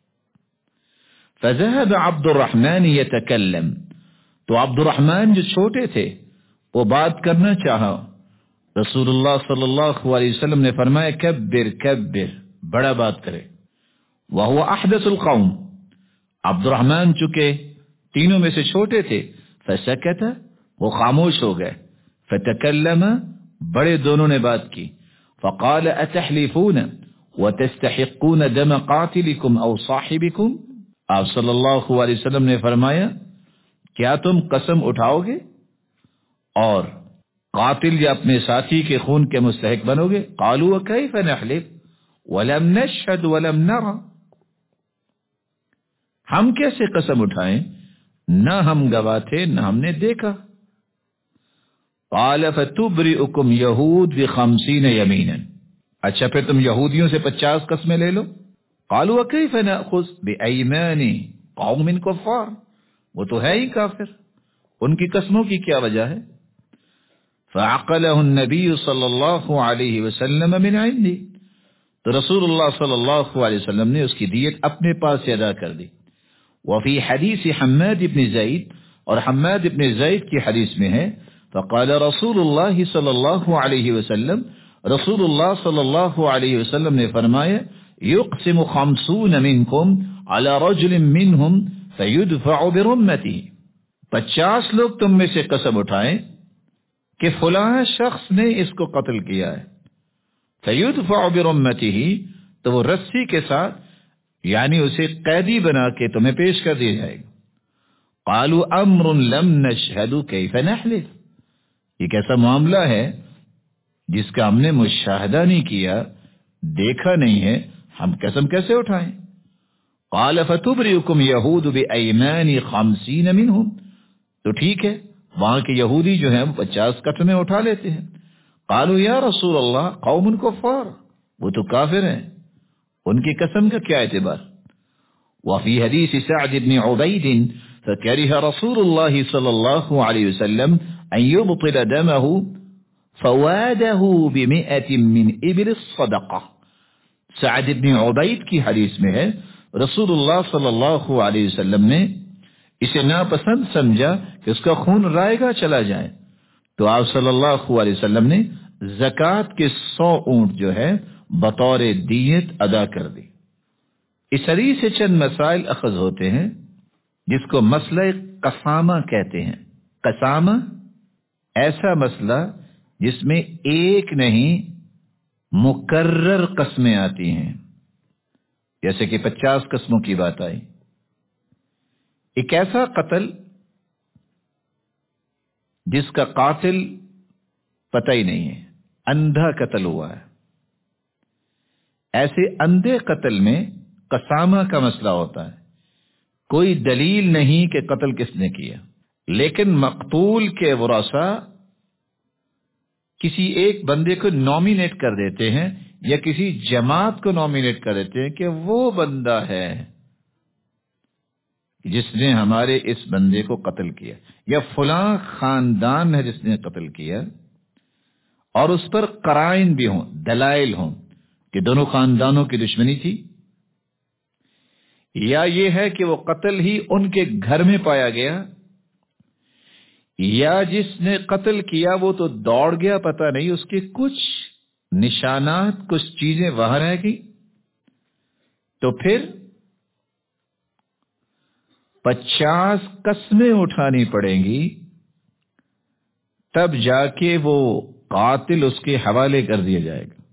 فذهب عبد الرحمن يتكلم، تو عبد الرحمن جو چھوٹے تھے وہ بات کرنا چاہا، رسول اللہ صلی اللہ علیہ وسلم نے فرمایا کبر کبر، بڑا بات کرے، وهو احدث القوم، عبد الرحمن چکے تینوں میں سے چھوٹے تھے، فسکت، وہ خاموش ہو گئے، فتکلم، بڑے دونوں نے بات کی، فقال اتحلفون وتستحقون دم قاتلکم او صاحبکم، آپ صلی اللہ علیہ وسلم نے فرمایا کیا تم قسم اٹھاؤ گے اور قاتل یا اپنے ساتھی کے خون کے مستحق بنو گے؟ قالوا وكيف نحلف ولم نشهد ولم نرى، ہم کیسے قسم اٹھائیں، نہ ہم گواہ تھے نہ ہم نے دیکھا۔ قال فتبرئكم يهود بخمسين يمينا، اچھا پھر تم یہودیوں سے پچاس قسمیں لے لو۔ قالوا وكيف نأخذ بأيمان قوم كفار، وہ تو ہے ہی کافر، ان کی قسموں کی کیا وجہ ہے؟ فعقله النبي صلی اللہ علیہ وسلم من عندی، تو رسول اللہ صلی اللہ علیہ وسلم نے اس کی دیت اپنے پاس سے ادا کر دی، وفی حدیث حماد بن زید، اور حماد بن زید کی حدیث میں ہے فقال رسول اللہ صلی اللہ علیہ وسلم، رسول اللہ صلی اللہ علیہ وسلم نے فرمایا یقسم خمسون منکم علی رجل منہم فیدفع برمته، پچاس لوگ تم میں سے قسم اٹھائیں کہ فلاں شخص نے اس کو قتل کیا ہے، فیدفع برمته، تو وہ رسی کے ساتھ یعنی اسے قیدی بنا کے تمہیں پیش کر دیا جائے گا۔ قالوا امر لم نشهد کیف نحلف، یہ کیسا معاملہ ہے جس کا ہم نے مشاہدہ نہیں کیا، دیکھا نہیں ہے، ہم قسم کیسے اٹھائیں؟ قال فتبرئكم يهود بأيمان خمسين منهم، تو ٹھیک ہے وہاں کے یہودی جو ہیں پچاس قسمیں اٹھا لیتے ہیں۔ قالوا یا رسول اللہ قوم کفار، وہ تو کافر ہیں، ان کی قسم کا کیا اعتبار؟ وفي حديث سعد بن عبيد فكره رسول الله صلى الله عليه وسلم أن يبطل دمه فواده بمئة من إبل الصدقة، سعد بن عبید کی حدیث میں ہے رسول اللہ صلی اللہ علیہ وسلم نے اسے ناپسند سمجھا کہ اس کا خون رائے گا چلا جائے، تو آپ صلی اللہ علیہ وسلم نے زکوٰۃ کے سو اونٹ جو ہے بطور دیت ادا کر دی۔ اس حدیث سے چند مسائل اخذ ہوتے ہیں جس کو مسئلہ قسامہ کہتے ہیں۔ قسامہ ایسا مسئلہ جس میں ایک نہیں مکرر قسمیں آتی ہیں، جیسے کہ پچاس قسموں کی بات آئی۔ ایک ایسا قتل جس کا قاتل پتہ ہی نہیں ہے، اندھا قتل ہوا ہے، ایسے اندھے قتل میں قسامہ کا مسئلہ ہوتا ہے، کوئی دلیل نہیں کہ قتل کس نے کیا، لیکن مقتول کے ورثاء کسی ایک بندے کو نامینیٹ کر دیتے ہیں یا کسی جماعت کو نامینیٹ کر دیتے ہیں کہ وہ بندہ ہے جس نے ہمارے اس بندے کو قتل کیا، یا فلاں خاندان ہے جس نے قتل کیا، اور اس پر قرائن بھی ہوں، دلائل ہوں کہ دونوں خاندانوں کی دشمنی تھی، یا یہ ہے کہ وہ قتل ہی ان کے گھر میں پایا گیا، یا جس نے قتل کیا وہ تو دوڑ گیا، پتہ نہیں اس کے کچھ نشانات، کچھ چیزیں وہاں رہ گئی، تو پھر پچاس قسمیں اٹھانی پڑیں گی، تب جا کے وہ قاتل اس کے حوالے کر دیا جائے گا۔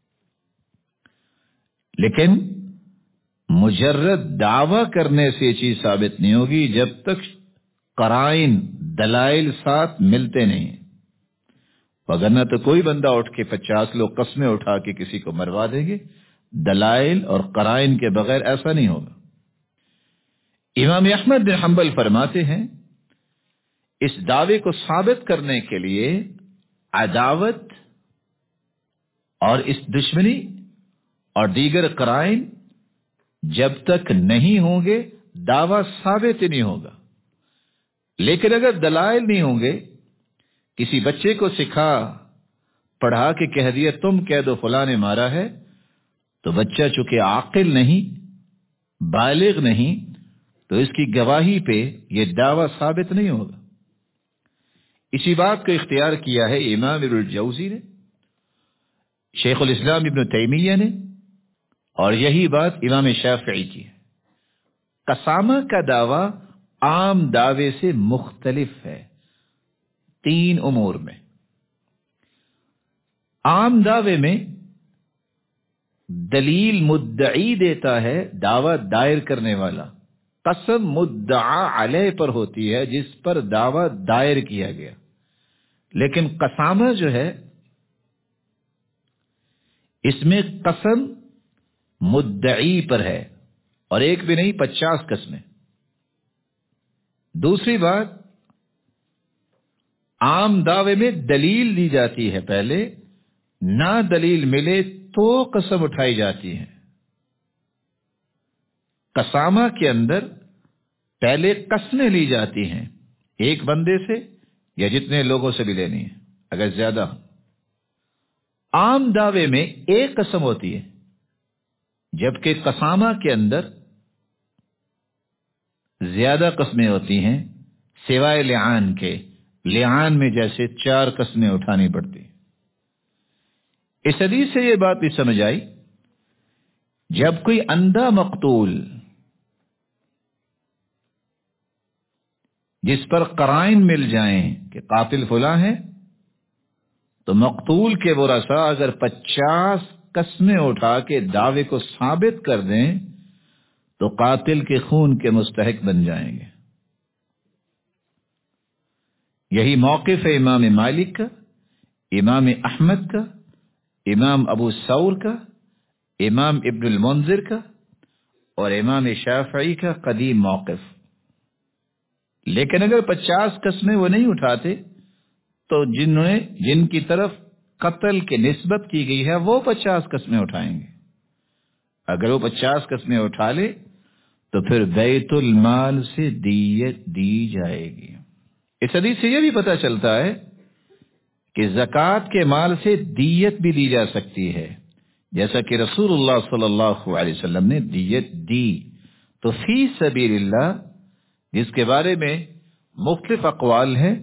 لیکن مجرد دعویٰ کرنے سے یہ چیز ثابت نہیں ہوگی جب تک قرائن، دلائل ساتھ ملتے نہیں، وگرنہ تو کوئی بندہ اٹھ کے پچاس لوگ قسمیں اٹھا کے کسی کو مروا دیں گے، دلائل اور قرائن کے بغیر ایسا نہیں ہوگا۔ امام احمد بن حنبل فرماتے ہیں اس دعوے کو ثابت کرنے کے لیے عداوت اور اس دشمنی اور دیگر قرائن جب تک نہیں ہوں گے دعویٰ ثابت نہیں ہوگا، لیکن اگر دلائل نہیں ہوں گے، کسی بچے کو سکھا پڑھا کے کہہ دیا تم کہہ دو فلاں نے مارا ہے، تو بچہ چونکہ عاقل نہیں، بالغ نہیں، تو اس کی گواہی پہ یہ دعویٰ ثابت نہیں ہوگا۔ اسی بات کو اختیار کیا ہے امام ابن الجوزی نے، شیخ الاسلام ابن تیمیہ نے، اور یہی بات امام شافعی کی ہے۔ قسامہ کا دعویٰ عام دعوے سے مختلف ہے تین امور میں۔ عام دعوے میں دلیل مدعی دیتا ہے، دعویٰ دائر کرنے والا، قسم مدعا علیہ پر ہوتی ہے جس پر دعویٰ دائر کیا گیا، لیکن قسامہ جو ہے اس میں قسم مدعی پر ہے، اور ایک بھی نہیں پچاس قسمیں۔ دوسری بات، عام دعوے میں دلیل دی جاتی ہے پہلے، نہ دلیل ملے تو قسم اٹھائی جاتی ہے۔ قسامہ کے اندر پہلے قسمیں لی جاتی ہیں، ایک بندے سے یا جتنے لوگوں سے بھی لینی ہے اگر زیادہ ہو۔ عام دعوے میں ایک قسم ہوتی ہے، جبکہ قسامہ کے اندر زیادہ قسمیں ہوتی ہیں سوائے لعان کے. لعان میں جیسے چار قسمیں اٹھانی پڑتی. اس حدیث سے یہ بات بھی سمجھ آئی جب کوئی اندھا مقتول جس پر قرائن مل جائیں کہ قاتل فلاں ہے تو مقتول کے ورثاء اگر پچاس قسمیں اٹھا کے دعوے کو ثابت کر دیں تو قاتل کے خون کے مستحق بن جائیں گے. یہی موقف ہے امام مالک کا، امام احمد کا، امام ابو ثور کا، امام ابن المنذر کا اور امام شافعی کا قدیم موقف. لیکن اگر پچاس قسمیں وہ نہیں اٹھاتے تو جنہوں نے جن کی طرف قتل کی نسبت کی گئی ہے وہ پچاس قسمیں اٹھائیں گے. اگر وہ پچاس قسمیں اٹھا لے تو پھر بیت المال سے دیت دی جائے گی. اس حدیث سے یہ بھی پتہ چلتا ہے کہ زکوٰۃ کے مال سے دیت بھی دی جا سکتی ہے، جیسا کہ رسول اللہ صلی اللہ علیہ وسلم نے دیت دی. تو فی سبیل اللہ جس کے بارے میں مختلف اقوال ہیں،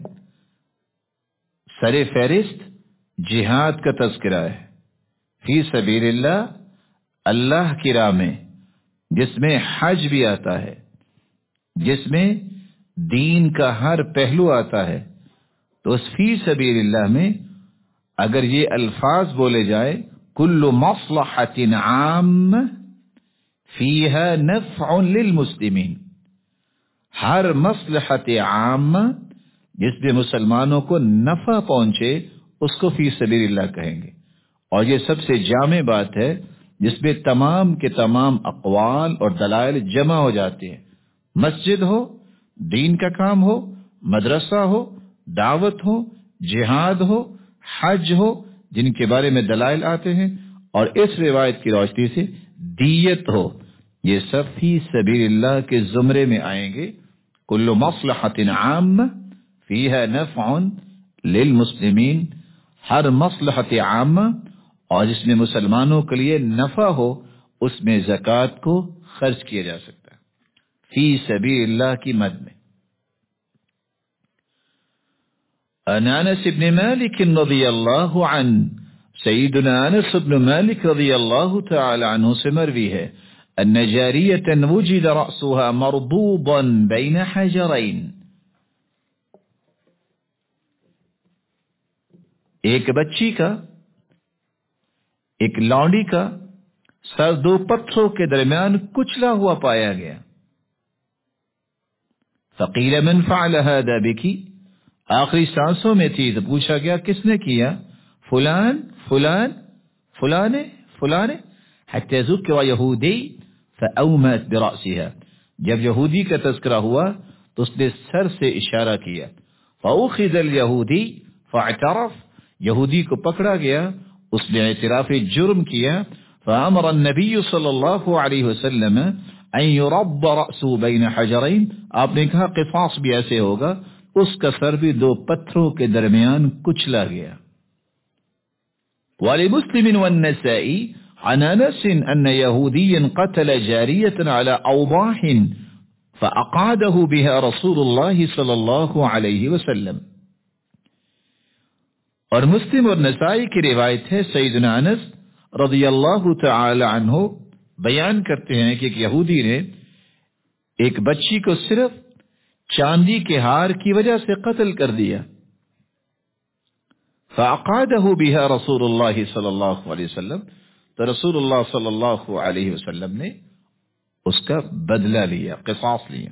سر فہرست جہاد کا تذکرہ ہے. فی سبیل اللہ اللہ کی راہ میں، جس میں حج بھی آتا ہے، جس میں دین کا ہر پہلو آتا ہے. تو اس فی سبیل اللہ میں اگر یہ الفاظ بولے جائے کل مصلحۃ عام فیہا نفع للمسلمین، ہر مصلحت عام جس میں مسلمانوں کو نفع پہنچے اس کو فی سبیل اللہ کہیں گے. اور یہ سب سے جامع بات ہے جس میں تمام کے تمام اقوال اور دلائل جمع ہو جاتے ہیں. مسجد ہو، دین کا کام ہو، مدرسہ ہو، دعوت ہو، جہاد ہو، حج ہو، جن کے بارے میں دلائل آتے ہیں، اور اس روایت کی روشنی سے دیت ہو، یہ سب فی سبیل اللہ کے زمرے میں آئیں گے. کل مصلحۃ عام فیہا نفع للمسلمین، ہر مصلحت عام اور جس میں مسلمانوں کے لیے نفع ہو اس میں زکوٰۃ کو خرچ کیا جا سکتا ہے فی سبیل اللہ کی مد میں. عن انس بن مالک رضی اللہ عنہ، سیدنا انس بن مالک رضی اللہ تعالی عنہ سے مروی ہے ان جاریۃ وجد رأسها مربوضا بین حجرین، ایک بچی کا، ایک لونڈی کا سر دو پتھروں کے درمیان کچلا ہوا پایا گیا. فقیل من فعل هذا بکی، آخری سانسوں میں تھی تو پوچھا گیا کس نے کیا؟ فلان فلان فلانے فلانے. حتی ذکر یہودی فاومت برأسها، جب یہودی کا تذکرہ ہوا تو اس نے سر سے اشارہ کیا. فاخذ الیہودی فاعترف، یہودی کو پکڑا گیا، اس نے اعتراف جرم کیا. فامر النبی صلی اللہ علیہ وسلم ان یرب رأسه بین حجرین، آپ نے کہا قصاص بھی ایسے ہوگا، اس کا سر بھی دو پتھروں کے درمیان کچلا گیا. ولمسلم والنسائی عن انس ان یہودیا قتل جاریة على اوضاح فاقعده بها رسول اللہ صلی اللہ علیہ وسلم. اور مسلم اور نسائی کی روایت ہے، سیدنا انس رضی اللہ تعالی عنہ بیان کرتے ہیں کہ ایک یہودی نے ایک بچی کو صرف چاندی کے ہار کی وجہ سے قتل کر دیا. فاقعده بها رسول اللہ صلی اللہ علیہ وسلم، تو رسول اللہ صلی اللہ علیہ وسلم نے اس کا بدلہ لیا، قصاص لیا.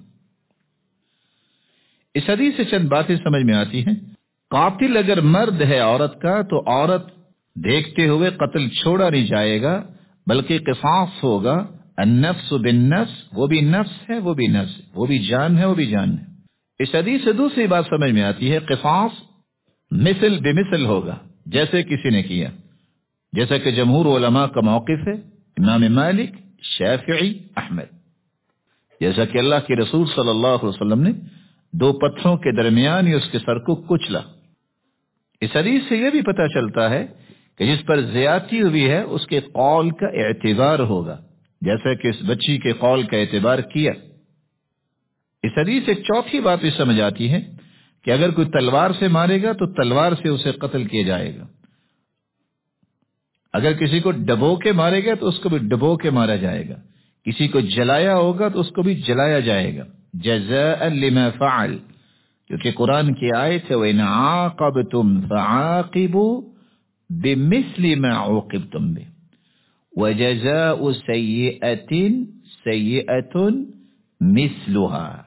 اس حدیث سے چند باتیں سمجھ میں آتی ہیں. قاتل اگر مرد ہے عورت کا تو عورت دیکھتے ہوئے قتل چھوڑا نہیں جائے گا، بلکہ قصاص ہوگا. النفس بالنفس، وہ بھی نفس ہے وہ بھی نفس ہے، وہ بھی جان ہے وہ بھی جان ہے. اس حدیث سے دوسری بات سمجھ میں آتی ہے، قصاص مثل بمثل ہوگا، جیسے کسی نے کیا، جیسا کہ جمہور علماء کا موقف ہے، امام مالک، شافعی، احمد. جیسا کہ اللہ کے رسول صلی اللہ علیہ وسلم نے دو پتھروں کے درمیان ہی اس کے سر کو کچلا. اس حدیث سے یہ بھی پتہ چلتا ہے کہ جس پر زیادتی ہوئی ہے اس کے قول کا اعتبار ہوگا، جیسا کہ اس بچی کے قول کا اعتبار کیا. اس حدیث سے ایک چوتھی بات بھی سمجھ آتی ہے کہ اگر کوئی تلوار سے مارے گا تو تلوار سے اسے قتل کیا جائے گا، اگر کسی کو ڈبو کے مارے گا تو اس کو بھی ڈبو کے مارا جائے گا، کسی کو جلایا ہوگا تو اس کو بھی جلایا جائے گا، جزاء لما فعل، کیونکہ قرآن کی آیت ہے وَإِنْ عَاقَبْتُمْ فَعَاقِبُوا بِمِثْلِ مَا عُوقِبْتُمْ بِهِ وَجَزَاءُ سَيِّئَةٍ سَيِّئَةٌ مِثْلُهَا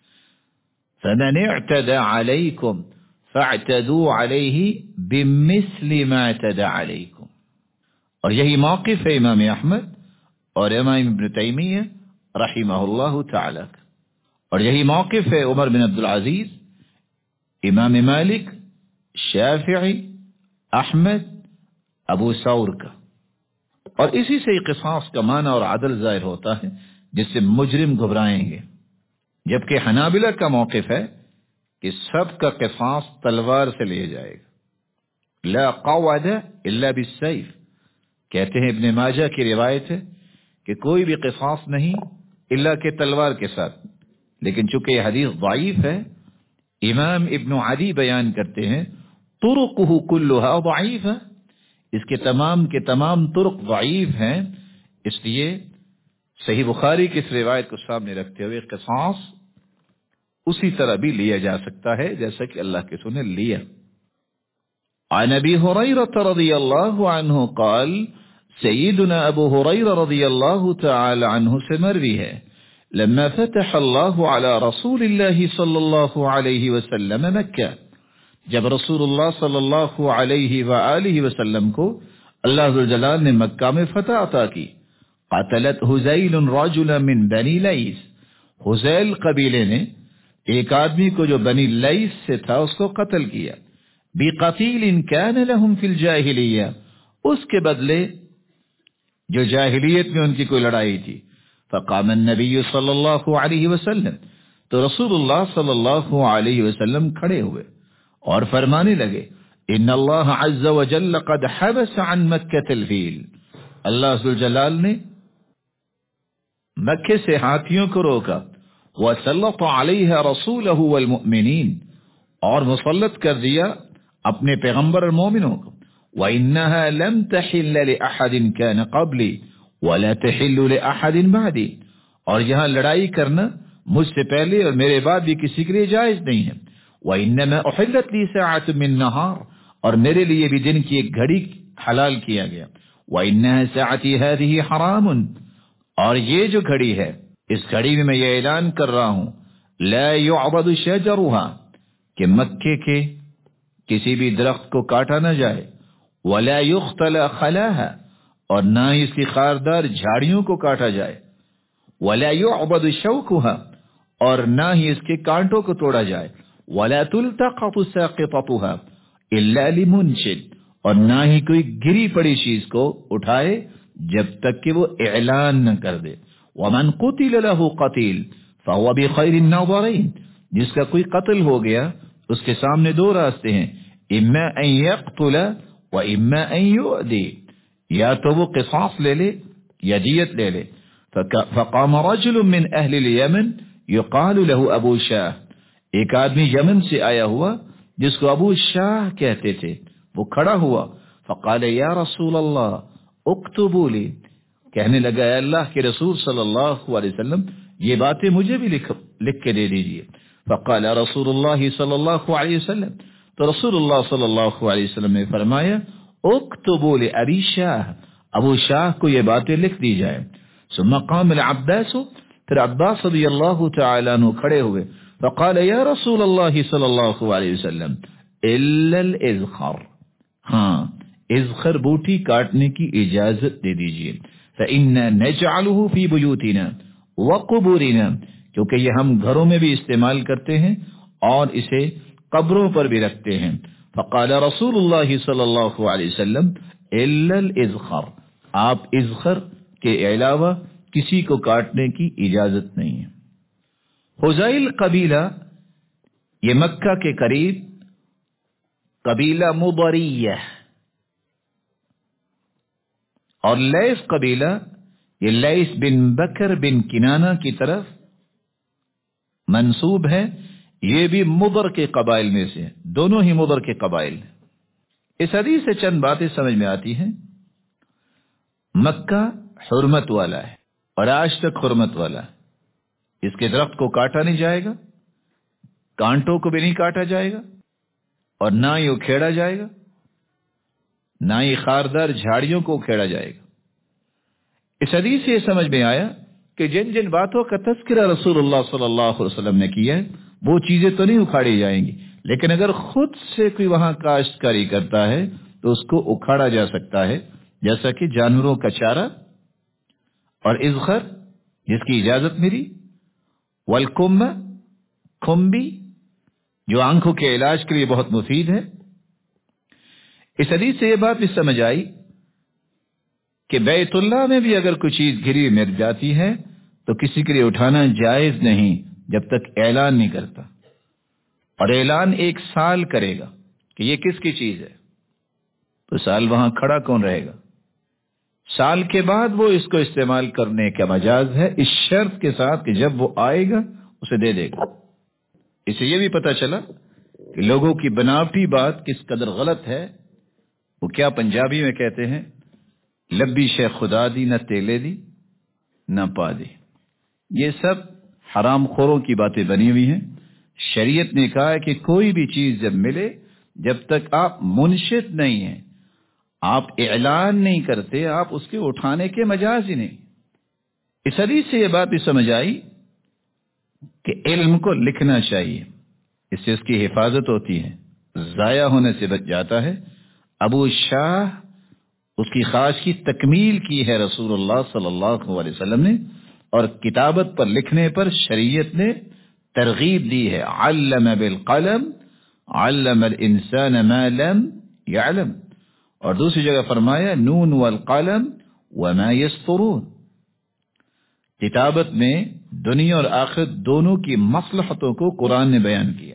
فَمَنِ اعْتَدَى عَلَيْكُمْ فَاعْتَدُوا عَلَيْهِ بِمِثْلِ مَا اعْتَدَى عَلَيْكُمْ۔ اور یہی موقف ہے امام احمد اور امام ابن تیمیہ رحمہ اللہ تعالی، اور یہی موقف ہے عمر بن عبدالعزیز، امام مالک، شافعی، احمد، ابو ثور کا۔ اور اسی سے قصاص کا معنی اور عدل ظاہر ہوتا ہے جس سے مجرم گھبرائیں گے، جبکہ حنابلہ کا موقف ہے کہ سب کا قصاص تلوار سے لیا جائے گا، لا قوعد الا بالسیف، کہتے ہیں ابن ماجہ کی روایت ہے کہ کوئی بھی قصاص نہیں الا کہ تلوار کے ساتھ، لیکن چونکہ یہ حدیث ضعیف ہے، امام ابن عدی بیان کرتے ہیں طرقہ کلھا ضعیفہ، اس کے تمام کے تمام طرق ضعیف ہیں، اس لیے صحیح بخاری کی اس روایت کو سامنے رکھتے ہوئے قصاص اسی طرح بھی لیا جا سکتا ہے جیسا کہ اللہ کے رسول نے لیا۔ عن ابی ہریرہ رضی اللہ عنہ قال، سیدنا ابو ہریرہ رضی اللہ تعالی عنہ سے مروی ہے، لما فتح اللہ علی رسول اللہ صلی اللہ علیہ وسلم مکہ، جب رسول اللہ صلی اللہ علیہ وآلہ وسلم کو اللہ ذوالجلال نے مکہ میں فتح عطا کی، قتلت حزیل رجلا من بنی لیس، حزیل قبیلے نے ایک آدمی کو جو بنی لیس سے تھا اس کو قتل کیا، بقتیل کان لهم فی الجاہلیہ، اس کے بدلے جو جاہلیت میں ان کی کوئی لڑائی تھی، فقام النبی صلی اللہ علیہ وسلم، تو رسول اللہ صلی اللہ علیہ وسلم کھڑے ہوئے اور فرمانے لگے، ان اللہ عز وجل قد حبس عن مکہ الفیل، اللہ ذوالجلال نے مکے سے ہاتھیوں کو روکا، وسلط علیہ رسولہ والمؤمنین، اور مسلط کر دیا اپنے پیغمبر اور مومنوں کو، وَإِنَّهَا لَمْ تَحِلَّ لِأَحَدٍ كَانَ قَبْلِي وَلَا تَحِلُّ لِأَحَدٍ بَعْدِي، اور یہاں لڑائی کرنا مجھ سے پہلے اور میرے بعد بھی کسی کے لیے جائز نہیں ہے، وَإِنَّمَا أُحِلَّتْ لِي سَاعَةٌ مِّن نَّهَارٍ، اور میرے لیے بھی دن کی ایک گھڑی حلال کیا گیا، وَإِنَّهَا سَاعَتِي هَذِهِ حَرَامٌ، اور یہ جو گھڑی ہے اس گھڑی میں میں یہ اعلان کر رہا ہوں، لا يعبد شجرها، کہ مکے کے کسی بھی درخت کو کاٹا نہ جائے، ولا يختل خلاها، اور نہ اس کی خاردار جھاڑیوں کو کاٹا جائے، ولا يعبد شوكها، اور نہ ہی اس کے کانٹوں کو توڑا جائے، ولا تلتقط ساقطتها الا لمنشد، اور نہ ہی کوئی گری پڑی چیز کو اٹھائے جب تک کہ وہ اعلان نہ کر دے، ومن قتل له قتیل فهو بخیر النظرین، جس کا کوئی قتل ہو گیا اس کے سامنے دو راستے ہیں، اما ان یقتل و اما ان یؤذی، یا تو وہ قصاص لے لے یا دیت لے لے، فقام رجل من اہل الیمن یقال له ابو شاہ، ایک آدمی یمن سے آیا ہوا جس کو ابو شاہ کہتے تھے، وہ کھڑا ہوا، فقال یا رسول اللہ اکتبوا لی، کہنے لگا اے اللہ کے رسول صلی اللہ علیہ وسلم یہ باتیں مجھے بھی لکھ لکھ کے دے دیجئے، فقال رسول اللہ صلی اللہ علیہ وسلم، تو رسول اللہ صلی اللہ علیہ وسلم نے فرمایا اکتبوا لابی شاہ، ابو شاہ کو یہ باتیں لکھ دی جائیں، ثم قام العباس، پھر عباس رضی اللہ تعالیٰ عنہ کھڑے ہوئے، فقال یا رسول اللہ صلی اللہ علیہ وسلم الا الاذخر، ہاں اذخر بوٹی کاٹنے کی اجازت دے دیجئے، فإنا نجعله في بيوتنا وقبورنا، کیونکہ یہ ہم گھروں میں بھی استعمال کرتے ہیں اور اسے قبروں پر بھی رکھتے ہیں، فقال رسول اللہ صلی اللہ علیہ وسلم الا الاذخر، آپ اذخر کے علاوہ کسی کو کاٹنے کی اجازت نہیں ہے۔ حزیل قبیلہ یہ مکہ کے قریب قبیلہ مضریہ، اور لیس قبیلہ یہ لیس بن بکر بن کنانہ کی طرف منسوب ہے، یہ بھی مضر کے قبائل میں سے، دونوں ہی مضر کے قبائل ہیں۔ اس حدیث سے چند باتیں سمجھ میں آتی ہیں۔ مکہ حرمت والا ہے اور آج تک حرمت والا ہے، اس کے درخت کو کاٹا نہیں جائے گا، کانٹوں کو بھی نہیں کاٹا جائے گا، اور نہ ہی اکھیڑا جائے گا، نہ ہی خاردار جھاڑیوں کو اکھیڑا جائے گا۔ اس حدیث سے یہ سمجھ میں آیا کہ جن جن باتوں کا تذکرہ رسول اللہ صلی اللہ علیہ وسلم نے کیا ہے وہ چیزیں تو نہیں اکھاڑی جائیں گی، لیکن اگر خود سے کوئی وہاں کاشتکاری کرتا ہے تو اس کو اکھاڑا جا سکتا ہے، جیسا کہ جانوروں کا چارہ اور اذخر جس کی اجازت ملی، والکم کھمبی جو آنکھوں کے علاج کے لیے بہت مفید ہے۔ اس حدیث سے یہ بات بھی سمجھ آئی کہ بیت اللہ میں بھی اگر کوئی چیز گری ہوئی مل جاتی ہے تو کسی کے لیے اٹھانا جائز نہیں جب تک اعلان نہیں کرتا، اور اعلان ایک سال کرے گا کہ یہ کس کی چیز ہے، تو سال وہاں کھڑا کون رہے گا؟ سال کے بعد وہ اس کو استعمال کرنے کا مجاز ہے، اس شرط کے ساتھ کہ جب وہ آئے گا اسے دے دے گا۔ اسے یہ بھی پتا چلا کہ لوگوں کی بناوٹی بات کس قدر غلط ہے۔ وہ کیا پنجابی میں کہتے ہیں، لبی شیخ خدا دی نہ تیلے دی نہ پا دی۔ یہ سب حرام خوروں کی باتیں بنی ہوئی ہیں۔ شریعت نے کہا ہے کہ کوئی بھی چیز جب ملے، جب تک آپ منشد نہیں ہیں، آپ اعلان نہیں کرتے، آپ اس کے اٹھانے کے مجاز ہی نہیں۔ اس حدیث سے یہ بات بھی سمجھ آئی کہ علم کو لکھنا چاہیے، اس سے اس کی حفاظت ہوتی ہے، ضائع ہونے سے بچ جاتا ہے۔ ابو شاہ اس کی خواہش کی تکمیل کی ہے رسول اللہ صلی اللہ علیہ وسلم نے، اور کتابت پر لکھنے پر شریعت نے ترغیب دی ہے۔ علم بالقلم علم الانسان ما لم يعلم، اور دوسری جگہ فرمایا نون والقلم وما يسطرون۔ کتابت میں دنیا اور آخرت دونوں کی مصلحتوں کو قرآن نے بیان کیا۔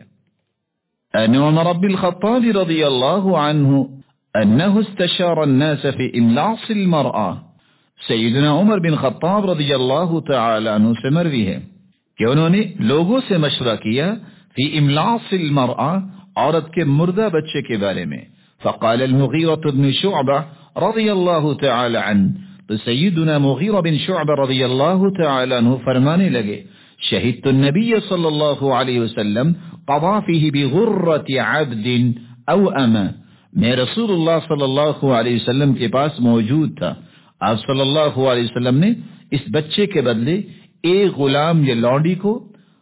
عن عمر بن الخطاب رضی اللہ عنہ انه استشار الناس في املاص المرأة، سیدنا عمر بن خطاب رضی اللہ تعالی عنہ سے مروی ہے کہ انہوں نے لوگوں سے مشورہ کیا فی املاص المرأة، عورت کے مردہ بچے کے بارے میں۔ فقال المغیرة بن شعبہ رضی اللہ تعالی عنہ، تو سیدنا مغیرہ بن شعبہ رضی اللہ تعالی عنہ فرمانے لگے، شہدت النبی صلی اللہ علیہ وسلم قضا فیہ بغرۃ عبد او اما، میں رسول اللہ صلی اللہ علیہ وسلم کے پاس موجود تھا، آپ صلی اللہ علیہ وسلم نے اس بچے کے بدلے ایک غلام یا لونڈی کو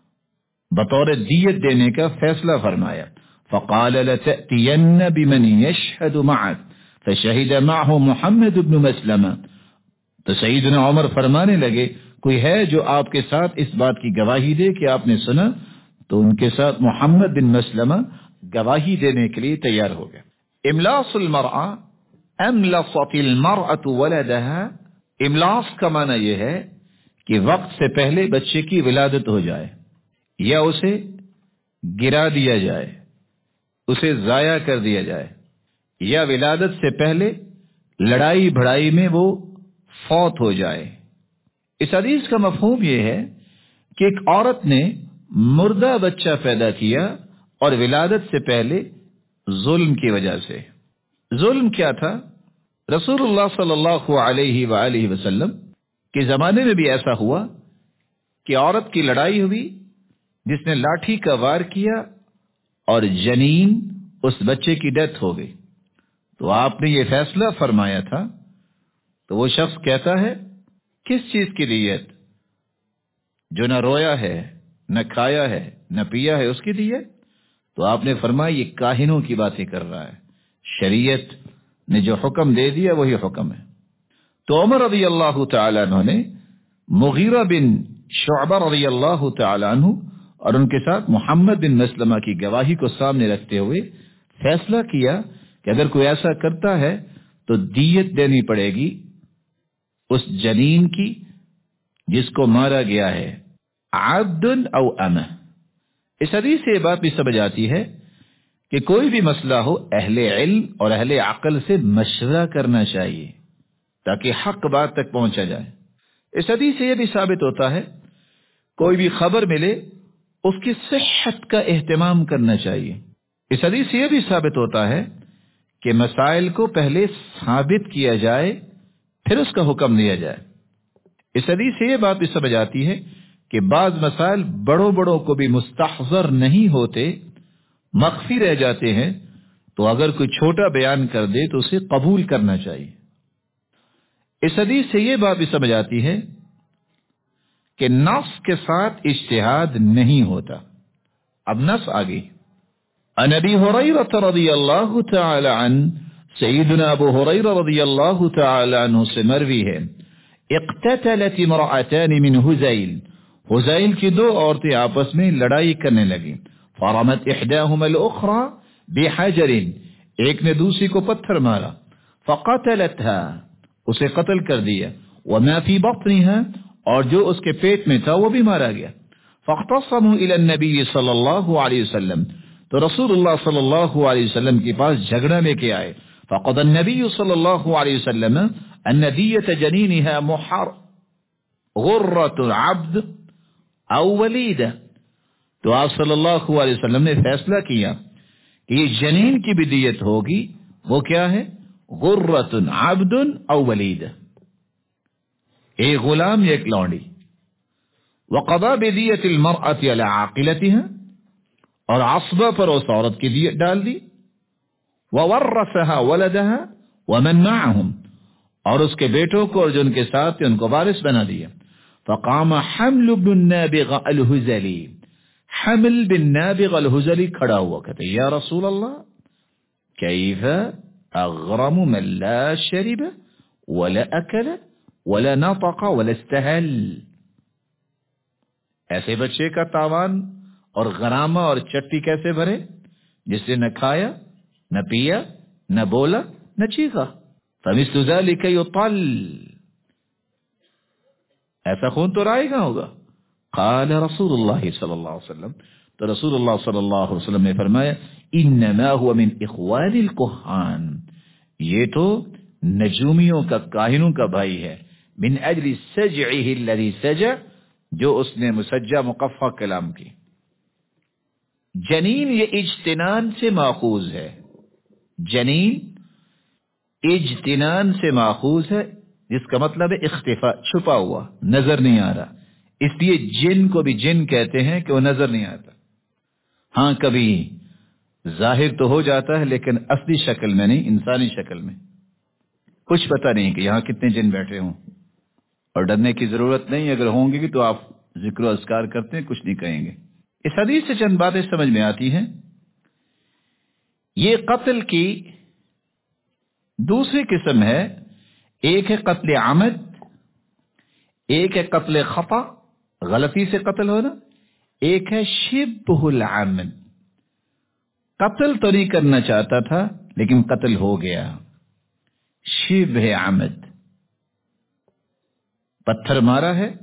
بطور دیت دینے کا فیصلہ فرمایا۔ فقال لتأتین بمن یشہد معک، فشہد معه محمد بن مسلمہ، تو سیدنا عمر فرمانے لگے کوئی ہے جو آپ کے ساتھ اس بات کی گواہی دے کہ آپ نے سنا، تو ان کے ساتھ محمد بن مسلمہ گواہی دینے کے لیے تیار ہو گیا۔ املاص المرأة املصت المرأة ولدها، املاص کا معنی یہ ہے کہ وقت سے پہلے بچے کی ولادت ہو جائے، یا اسے گرا دیا جائے، اسے ضائع کر دیا جائے، یا ولادت سے پہلے لڑائی بھڑائی میں وہ فوت ہو جائے۔ اس حدیث کا مفہوم یہ ہے کہ ایک عورت نے مردہ بچہ پیدا کیا اور ولادت سے پہلے ظلم کی وجہ سے۔ ظلم کیا تھا؟ رسول اللہ صلی اللہ علیہ وآلہ وسلم کے زمانے میں بھی ایسا ہوا کہ عورت کی لڑائی ہوئی، جس نے لاٹھی کا وار کیا اور جنین اس بچے کی ڈیتھ ہو گئی، تو آپ نے یہ فیصلہ فرمایا تھا، تو وہ شخص کہتا ہے کس چیز کی دیت؟ جو نہ رویا ہے، نہ کھایا ہے، نہ پیا ہے، اس کی دیت؟ تو آپ نے فرمایا یہ کاہنوں کی باتیں کر رہا ہے، شریعت نے جو حکم دے دیا وہی حکم ہے۔ تو عمر رضی اللہ تعالی عنہ نے مغیرہ بن شعبہ رضی اللہ تعالی عنہ اور ان کے ساتھ محمد بن مسلمہ کی گواہی کو سامنے رکھتے ہوئے فیصلہ کیا کہ اگر کوئی ایسا کرتا ہے تو دیت دینی پڑے گی اس جنین کی جس کو مارا گیا ہے، عبد او امہ۔ اس حدیث سے یہ بات بھی سمجھ آتی ہے کہ کوئی بھی مسئلہ ہو اہل علم اور اہل عقل سے مشورہ کرنا چاہیے تاکہ حق بات تک پہنچا جائے۔ اس حدیث سے یہ بھی ثابت ہوتا ہے کوئی بھی خبر ملے اس کی صحت کا اہتمام کرنا چاہیے. اس حدیث سے یہ بھی ثابت ہوتا ہے کہ مسائل کو پہلے ثابت کیا جائے پھر اس کا حکم دیا جائے. اس حدیث سے یہ بات بھی سمجھ آتی ہے کہ بعض مسائل بڑوں بڑوں کو بھی مستحضر نہیں ہوتے، مخفی رہ جاتے ہیں، تو اگر کوئی چھوٹا بیان کر دے تو اسے قبول کرنا چاہیے. اس حدیث سے یہ بات بھی سمجھ آتی ہے کہ نص کے ساتھ اجتہاد نہیں ہوتا. اب نص آگے. عن ابی ہریرہ رضی اللہ تعالی عنہ، سیدنا ابو ہریرہ رضی اللہ تعالی عنہ سے مروی ہے، اقتتلت امرأتان من ہزیل، ہزیل کی دو عورتیں آپس میں لڑائی کرنے لگیں. فرمت احداهما الاخرى بحجر، ایک نے دوسری کو پتھر مارا. فقتلتها، اسے قتل کر دیا. وما في بطنها، اور جو اس کے پیٹ میں تھا وہ بھی مارا گیا. فاختصموا الى النبي صلی اللہ علیہ وسلم، تو رسول اللہ صلی اللہ علیہ وسلم کے پاس جھگڑا لے کے آئے. فقضى النبي صلی اللہ علیہ وسلم ان دیۃ جنینها محر غرة عبد او ولیدہ، تو آپ صلی اللہ علیہ وسلم نے فیصلہ کیا کہ یہ جنین کی بھی دیت ہوگی، وہ کیا ہے؟ غرة عبد او ولیدہ، ایک غلام ایک لونڈی. وقضى بدیۃ المرأة على عاقلتها، اور عصبہ پر اس عورت کی دیت ڈال دی. وورثها ولدها ومن معهم، اور اس کے بیٹوں کو اور جو ان کے ساتھ تھے ان کو وارث بنا دیا. فقام حمل بن النابغ الہزلی، حمل بن نابغ الہزلی کھڑا ہوا، کہتے یا رسول اللہ کیف اغرم من لا شرب ولا اکل ولا نطق ولا استہل، ایسے بچے کا تاوان اور غرامہ اور چٹی کیسے بھرے جس نے نہ کھایا نہ پیا نہ بولا نہ چیخا. فمثل ذلك يطل، ایسا خون تو رائے گا ہوگا. قال رسول اللہ صلی اللہ علیہ وسلم، تو رسول اللہ صلی اللہ علیہ وسلم نے فرمایا انما هو من اخوان الکہان، یہ تو نجومیوں کا، کاہنوں کا بھائی ہے. من اجل سجعه الذي سجع، جو اس نے مسجع مقفع کلام کی. جنین یہ اجتنان سے ماخوذ ہے، جنین اجتنان سے ماخوذ ہے، جس کا مطلب ہے اختفاء، چھپا ہوا، نظر نہیں آ رہا. اس لیے جن کو بھی جن کہتے ہیں کہ وہ نظر نہیں آتا. ہاں کبھی ظاہر تو ہو جاتا ہے لیکن اصلی شکل میں نہیں، انسانی شکل میں. کچھ پتہ نہیں کہ یہاں کتنے جن بیٹھے ہوں، اور ڈرنے کی ضرورت نہیں، اگر ہوں گے تو آپ ذکر و اذکار کرتے ہیں، کچھ نہیں کہیں گے. اس حدیث سے چند باتیں سمجھ میں آتی ہیں. یہ قتل کی دوسری قسم ہے، ایک ہے قتل عمد، ایک ہے قتل خطا، غلطی سے قتل ہونا، ایک ہے شبہ العمد، قتل تو نہیں کرنا چاہتا تھا لیکن قتل ہو گیا. شبہ عمد، پتھر مارا ہے،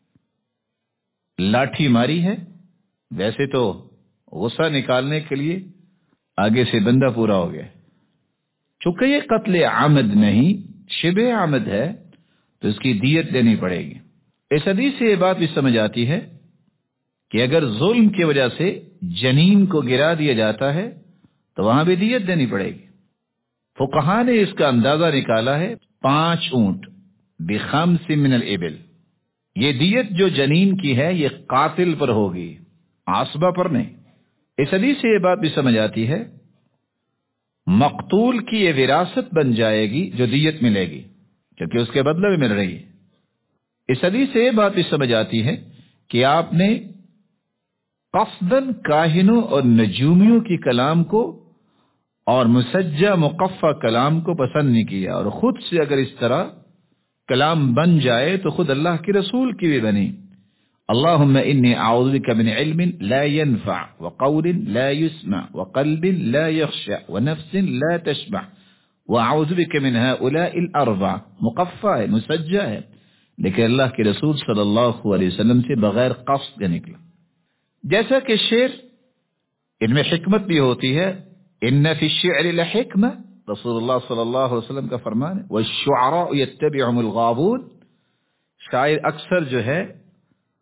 لاٹھی ماری ہے، ویسے تو غصہ نکالنے کے لیے آگے سے بندہ پورا ہو گیا. چونکہ یہ قتل عمد نہیں شبہ عمد ہے تو اس کی دیت دینی پڑے گی. اس حدیث سے یہ بات بھی سمجھ آتی ہے کہ اگر ظلم کی وجہ سے جنین کو گرا دیا جاتا ہے تو وہاں بھی دیت دینی پڑے گی. فقہا نے اس کا اندازہ نکالا ہے پانچ اونٹ بخمس من الابل. یہ دیت جو جنین کی ہے یہ قاتل پر ہوگی، عاصبہ پر نہیں. اس حدیث سے یہ بات بھی سمجھ آتی ہے مقتول کی یہ وراثت بن جائے گی جو دیت ملے گی، کیونکہ اس کے بدلے میں مل رہی ہے. اس حدیث سے یہ بات بھی سمجھ آتی ہے کہ آپ نے قصداً کاہنوں اور نجومیوں کی کلام کو اور مسجع مقفع کلام کو پسند نہیں کیا، اور خود سے اگر اس طرح کلام بن جائے تو خود اللہ کے رسول کی بھی بنی. اللہم انی اعوذ بک من علم لا ينفع وقول لا يسمع وقلب لا يخشع ونفس لا تشبع واعوذ بک من هؤلاء الاربع. مقفع ہے، مسجع ہے، لیکن اللہ کے رسول صلی اللہ علیہ وسلم سے بغیر قصد کا نکلا. جیسا کہ شعر، ان میں حکمت بھی ہوتی ہے. ان فی الشعر لحکمہ، رسول اللہ صلی اللہ علیہ وسلم کا فرمان ہے. والشعراء یتبعهم الغاوون، شاعر اکثر جو ہے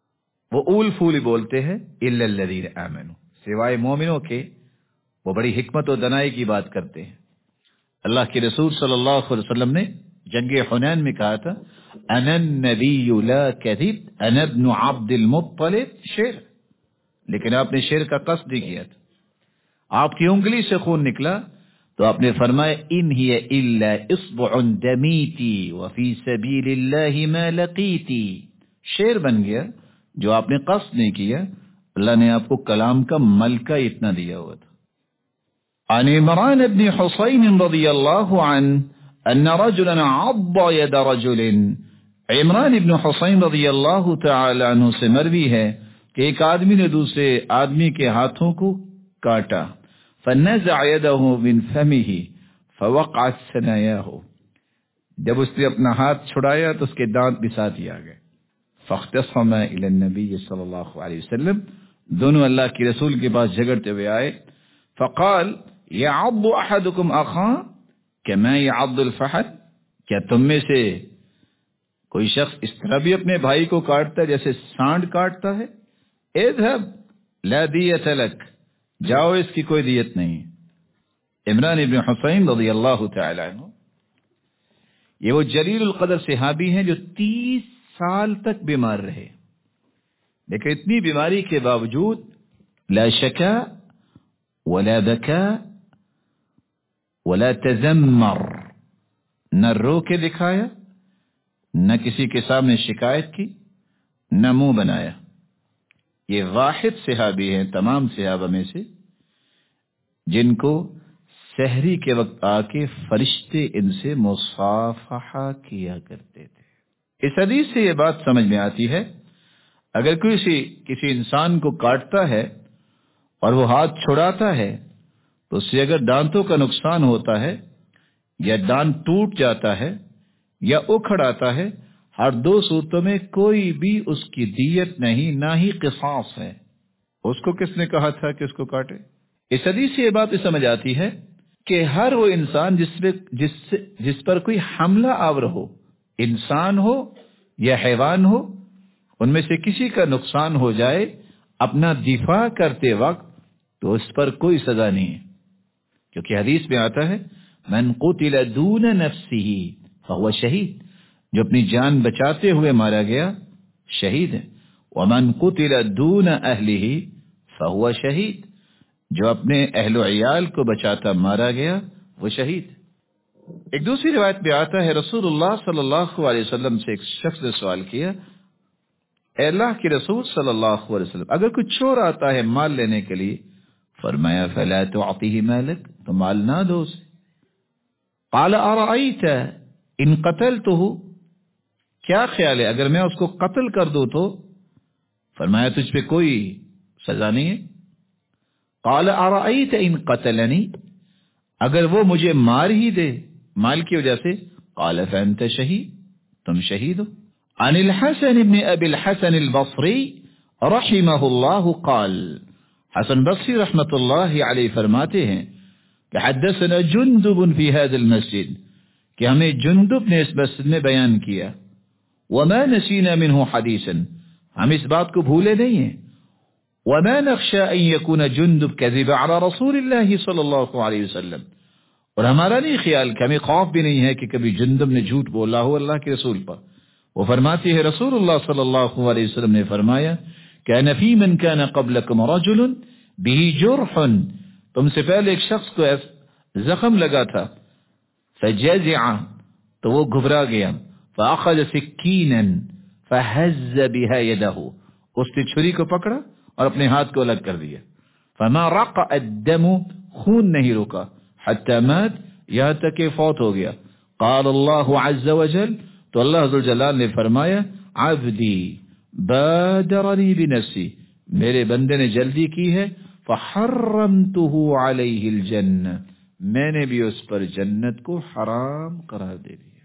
وہ اول فول بولتے ہیں الا الذین آمنوا، سوائے مومنوں کے وہ بڑی حکمت و دنائی کی بات کرتے ہیں. اللہ کے رسول صلی اللہ علیہ وسلم نے جنگ حنین میں کہا تھا انا النبی لا کذب انا ابن عبد المطلب، شیر، لیکن آپ نے شیر کا قصد نہیں کیا تھا. آپ کی انگلی سے خون نکلا تو آپ نے فرمایا ان ہی الا اصبع دمیتی وفی سبیل اللہ ما لقیتی، شیر بن گیا جو آپ نے قصد نہیں کیا، اللہ نے آپ کو کلام کا ملکہ اتنا دیا ہوا تھا. عن عمران بن حسین رضی اللہ عنہ ان رجلا عض ید رجل، عمران بن حسین رضی اللہ تعالی عنہ سے مروی ہے کہ ایک آدمی نے دوسرے آدمی کے ہاتھوں کو کاٹا، فنزع يده من فمه فوقعت ثناياه، جب اس نے اپنا ہاتھ چھڑایا تو اس کے دانت بھی ساتھ ہی آ گئے. فاختصم الى النبي صلی اللہ علیہ وسلم، دونوں اللہ کے رسول کے پاس جھگڑتے ہوئے آئے. فقال يعض احدكم اخاه كما يعض الفحل، کیا تم میں سے کوئی شخص اس طرح بھی اپنے بھائی کو کاٹتا ہے جیسے سانڈ کاٹتا ہے؟ اذهب لا دیت لک، جاؤ اس کی کوئی دیت نہیں. عمران ابن حسین رضی اللہ تعالی عنہ یہ وہ جلیل القدر صحابی ہیں جو تیس سال تک بیمار رہے، لیکن اتنی بیماری کے باوجود لا شکا ولا بکا ولا تذمر، نہ رو کے دکھایا، نہ کسی کے سامنے شکایت کی، نہ منہ بنایا. یہ واحد صحابی ہیں تمام صحابہ میں سے جن کو سحری کے وقت آ کے فرشتے ان سے مصافحہ کیا کرتے تھے. اس حدیث سے یہ بات سمجھ میں آتی ہے اگر کسی کسی انسان کو کاٹتا ہے اور وہ ہاتھ چھڑاتا ہے تو اس سے اگر دانتوں کا نقصان ہوتا ہے یا دانت ٹوٹ جاتا ہے یا اکھڑ آتا ہے، ہر دو صورتوں میں کوئی بھی اس کی دیت نہیں، نہ ہی قصاص ہے. اس کو کس نے کہا تھا کہ اس کو کاٹے؟ اس حدیث سے یہ بات سمجھ آتی ہے کہ ہر وہ انسان جس پہ جس سے جس پر کوئی حملہ آور ہو، انسان ہو یا حیوان ہو، ان میں سے کسی کا نقصان ہو جائے اپنا دفاع کرتے وقت تو اس پر کوئی سزا نہیں ہے، کیونکہ حدیث میں آتا ہے من قتل دون نفسه فهو شہید، جو اپنی جان بچاتے ہوئے مارا گیا شہید ہے. ومن قتل دون اہلہ فهو شہید، جو اپنے اہل و عیال کو بچاتا مارا گیا وہ شہید. ایک دوسری روایت میں آتا ہے رسول اللہ صلی اللہ علیہ وسلم سے ایک شخص نے سوال کیا، اے اللہ کے رسول صلی اللہ علیہ وسلم اگر کوئی چور آتا ہے مال لینے کے لیے، فرمایا فلا تعطیہ مالک، تو مال نہ دو اسے. قال ارأیت ان قتلتہ، کیا خیال ہے اگر میں اس کو قتل کر دوں تو؟ فرمایا تجھ پہ کوئی سزا نہیں ہے. قال ارأیت ان قتلنی، اگر وہ مجھے مار ہی دے مال کی وجہ سے؟ قال فانت شہید، تم شہید ہو. عن الحسن بن ابی الحسن البصری رحمہ اللہ قال، حسن بصری رحمت اللہ علیہ فرماتے ہیں کہ حدثنا جندب فی هذا المسجد، کہ ہمیں جندب نے اس مسجد میں بیان کیا. وما نسینا منه حدیثا، ہم اس بات کو بھولے نہیں ہیں. وما نخشى ان يكون جندب كذب على رسول اللہ صلی اللہ علیہ وسلم، اور ہمارا نہیں خیال کہ ہمیں خوف بھی نہیں ہے کہ کبھی جندب نے جھوٹ بولا ہو اللہ کے رسول پر. وہ فرماتی ہے رسول اللہ صلی اللہ علیہ وسلم نے فرمایا كان في من كان قبلكم رجل به جرح، تم سے پہلے ایک شخص کو زخم لگا تھا، فجزع، تو وہ گھبرا گیا، فاخذ سکینا فهز بها يده، اس نے چھری کو پکڑا اور اپنے ہاتھ کو الگ کر دیا. فما رقع الدم، خون نہیں رکا، حتى مات، یہاں تک کہ فوت ہو گیا. قال اللہ عز وجل، تو اللہ عز وجل نے فرمایا عبدی بادرنی بنفسی، میرے بندے نے جلدی کی ہے، فحرمته علیہ الجنہ، میں نے بھی اس پر جنت کو حرام قرار دے دیا.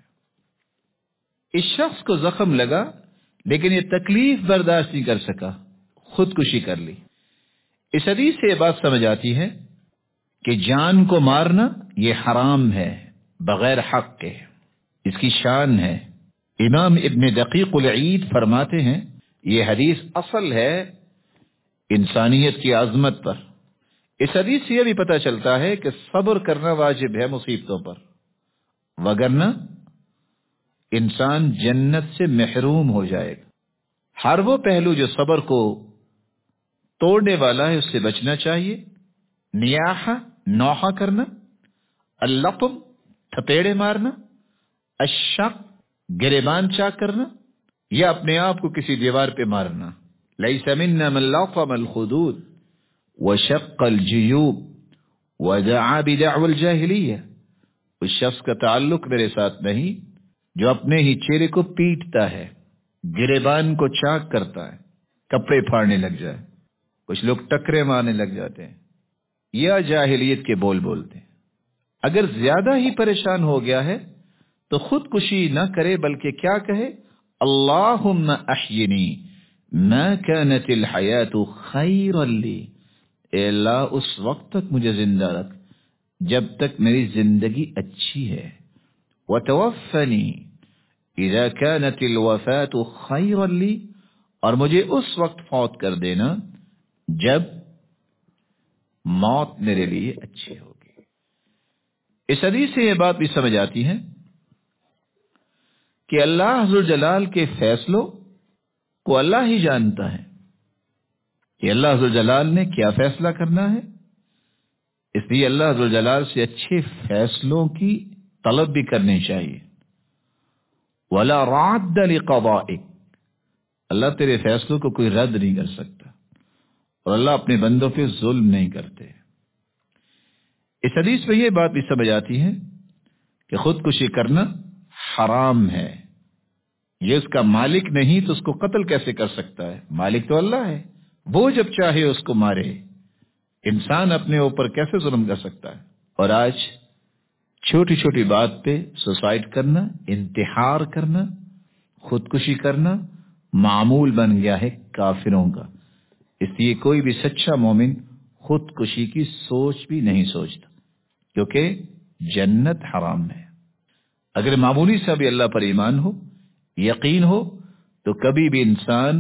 اس شخص کو زخم لگا لیکن یہ تکلیف برداشت نہیں کر سکا، خودکشی کر لی. اس حدیث سے یہ بات سمجھ آتی ہے کہ جان کو مارنا یہ حرام ہے بغیر حق کے، اس کی شان ہے. امام ابن دقیق العید فرماتے ہیں یہ حدیث اصل ہے انسانیت کی عظمت پر. اس حدیث سے یہ بھی پتہ چلتا ہے کہ صبر کرنا واجب ہے مصیبتوں پر، وگرنہ انسان جنت سے محروم ہو جائے گا. ہر وہ پہلو جو صبر کو توڑنے والا ہے اس سے بچنا چاہیے. نیاحہ نوحہ کرنا، اللطم تھپیڑے مارنا، الشق گریبان چاک کرنا، یا اپنے آپ کو کسی دیوار پہ مارنا. لیس منا من لطم الخدود وشق الجیوب ودعا بدعو الجاہلیہ. اس شخص کا تعلق میرے ساتھ نہیں جو اپنے ہی چہرے کو پیٹتا ہے، گریبان کو چاک کرتا ہے، کپڑے پھاڑنے لگ جائے. کچھ لوگ ٹکرے مارنے لگ جاتے ہیں یا جاہلیت کے بول بولتے ہیں. اگر زیادہ ہی پریشان ہو گیا ہے تو خودکشی نہ کرے بلکہ کیا کہے؟ اللہم احینی ما کانت الحیات خیرا لی. اے اللہ اس وقت تک مجھے زندہ رکھ جب تک میری زندگی اچھی ہے. وتوفنی اذا كانت الوفاة خیرا لی، اور مجھے اس وقت فوت کر دینا جب موت میرے لیے اچھی ہوگی. اس حدیث سے یہ بات بھی سمجھ آتی ہے کہ اللہ ذوالجلال کے فیصلوں کو اللہ ہی جانتا ہے کہ اللہ ذوالجلال نے کیا فیصلہ کرنا ہے. اس لیے اللہ ذوالجلال سے اچھے فیصلوں کی طلب بھی کرنی چاہیے. وَلَا رَادَّ لِقَضَائِكَ، اللہ تیرے فیصلوں کو کوئی رد نہیں کر سکتا، اور اللہ اپنے بندوں پہ ظلم نہیں کرتے. اس حدیث میں یہ بات بھی سمجھ آتی ہے کہ خودکشی کرنا حرام ہے. یہ اس کا مالک نہیں تو اس کو قتل کیسے کر سکتا ہے؟ مالک تو اللہ ہے، وہ جب چاہے اس کو مارے. انسان اپنے اوپر کیسے ظلم کر سکتا ہے؟ اور آج چھوٹی چھوٹی بات پہ سوسائڈ کرنا، انتحار کرنا، خودکشی کرنا معمول بن گیا ہے کافروں کا. اس لیے کوئی بھی سچا مومن خودکشی کی سوچ بھی نہیں سوچتا، کیونکہ جنت حرام ہے. اگر معمولی سا بھی اللہ پر ایمان ہو، یقین ہو، تو کبھی بھی انسان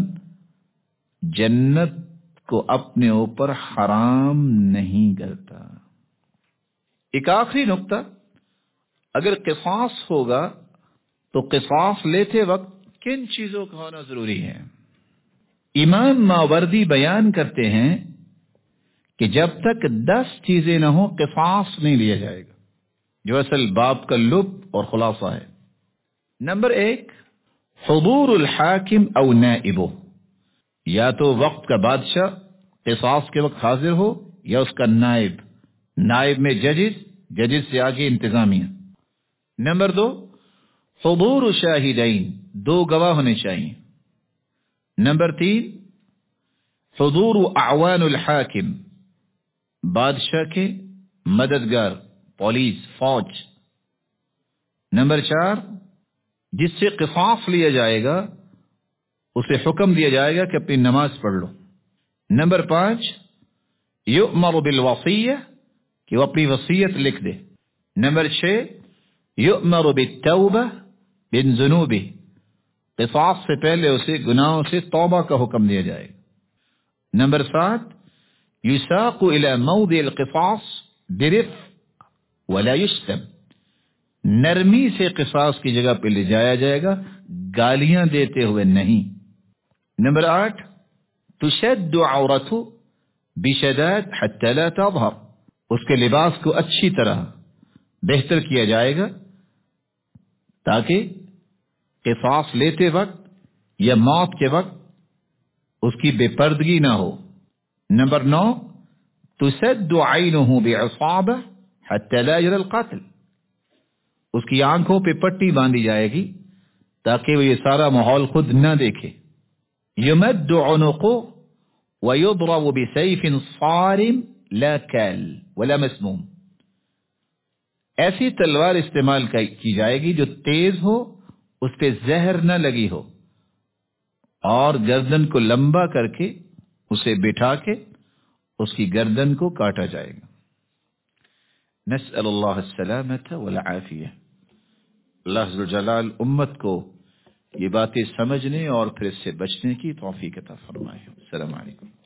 جنت کو اپنے اوپر حرام نہیں کرتا. ایک آخری نقطہ، اگر قصاص ہوگا تو قصاص لیتے وقت کن چیزوں کا ہونا ضروری ہے؟ امام ماوردی بیان کرتے ہیں کہ جب تک دس چیزیں نہ ہوں قصاص نہیں لیا جائے گا، جو اصل باب کا لب اور خلاصہ ہے. نمبر ایک، حضور الحاکم او نائبہ، یا تو وقت کا بادشاہ قصاص کے وقت حاضر ہو یا اس کا نائب. نائب میں ججز، ججز سے آگے انتظامیہ. نمبر دو، حضور شاہدین، دو گواہ ہونے چاہیے. نمبر تین، حضور اعوان الحاکم، بادشاہ کے مددگار، پولیس، فوج. نمبر چار، جس سے قصاص لیا جائے گا اسے حکم دیا جائے گا کہ اپنی نماز پڑھ لو. نمبر پانچ، یؤمر بالوصیہ، کہ وہ اپنی وصیت لکھ دے. نمبر چھ، یؤمر بالتوبہ من ذنوبہ، قصاص سے پہلے اسے گناہوں سے توبہ کا حکم دیا جائے. نمبر سات، یساق الی موضع القصاص برفق ولا یشتم، نرمی سے قصاص کی جگہ پہ لے جایا جائے گا، گالیاں دیتے ہوئے نہیں. نمبر آٹھ، تشد عورته بشداد حتى لا تظهر، اس کے لباس کو اچھی طرح بہتر کیا جائے گا تاکہ قصاص لیتے وقت یا موت کے وقت اس کی بے پردگی نہ ہو. نمبر نو، تسد عینه بعصابہ حتى لا يرى القتل، اس کی آنکھوں پہ پٹی باندھی جائے گی تاکہ وہ یہ سارا ماحول خود نہ دیکھے. یمد عنقه ويضرب بسيف صارم لا كال ولا مسموم، ایسی تلوار استعمال کی جائے گی جو تیز ہو، اس پہ زہر نہ لگی ہو، اور گردن کو لمبا کر کے اسے بٹھا کے اس کی گردن کو کاٹا جائے گا. نسأل اللہ السلامة والعافیہ. اللہ ذو الجلال امت کو یہ باتیں سمجھنے اور پھر اس سے بچنے کی توفیق عطا فرمائے۔ السلام علیکم۔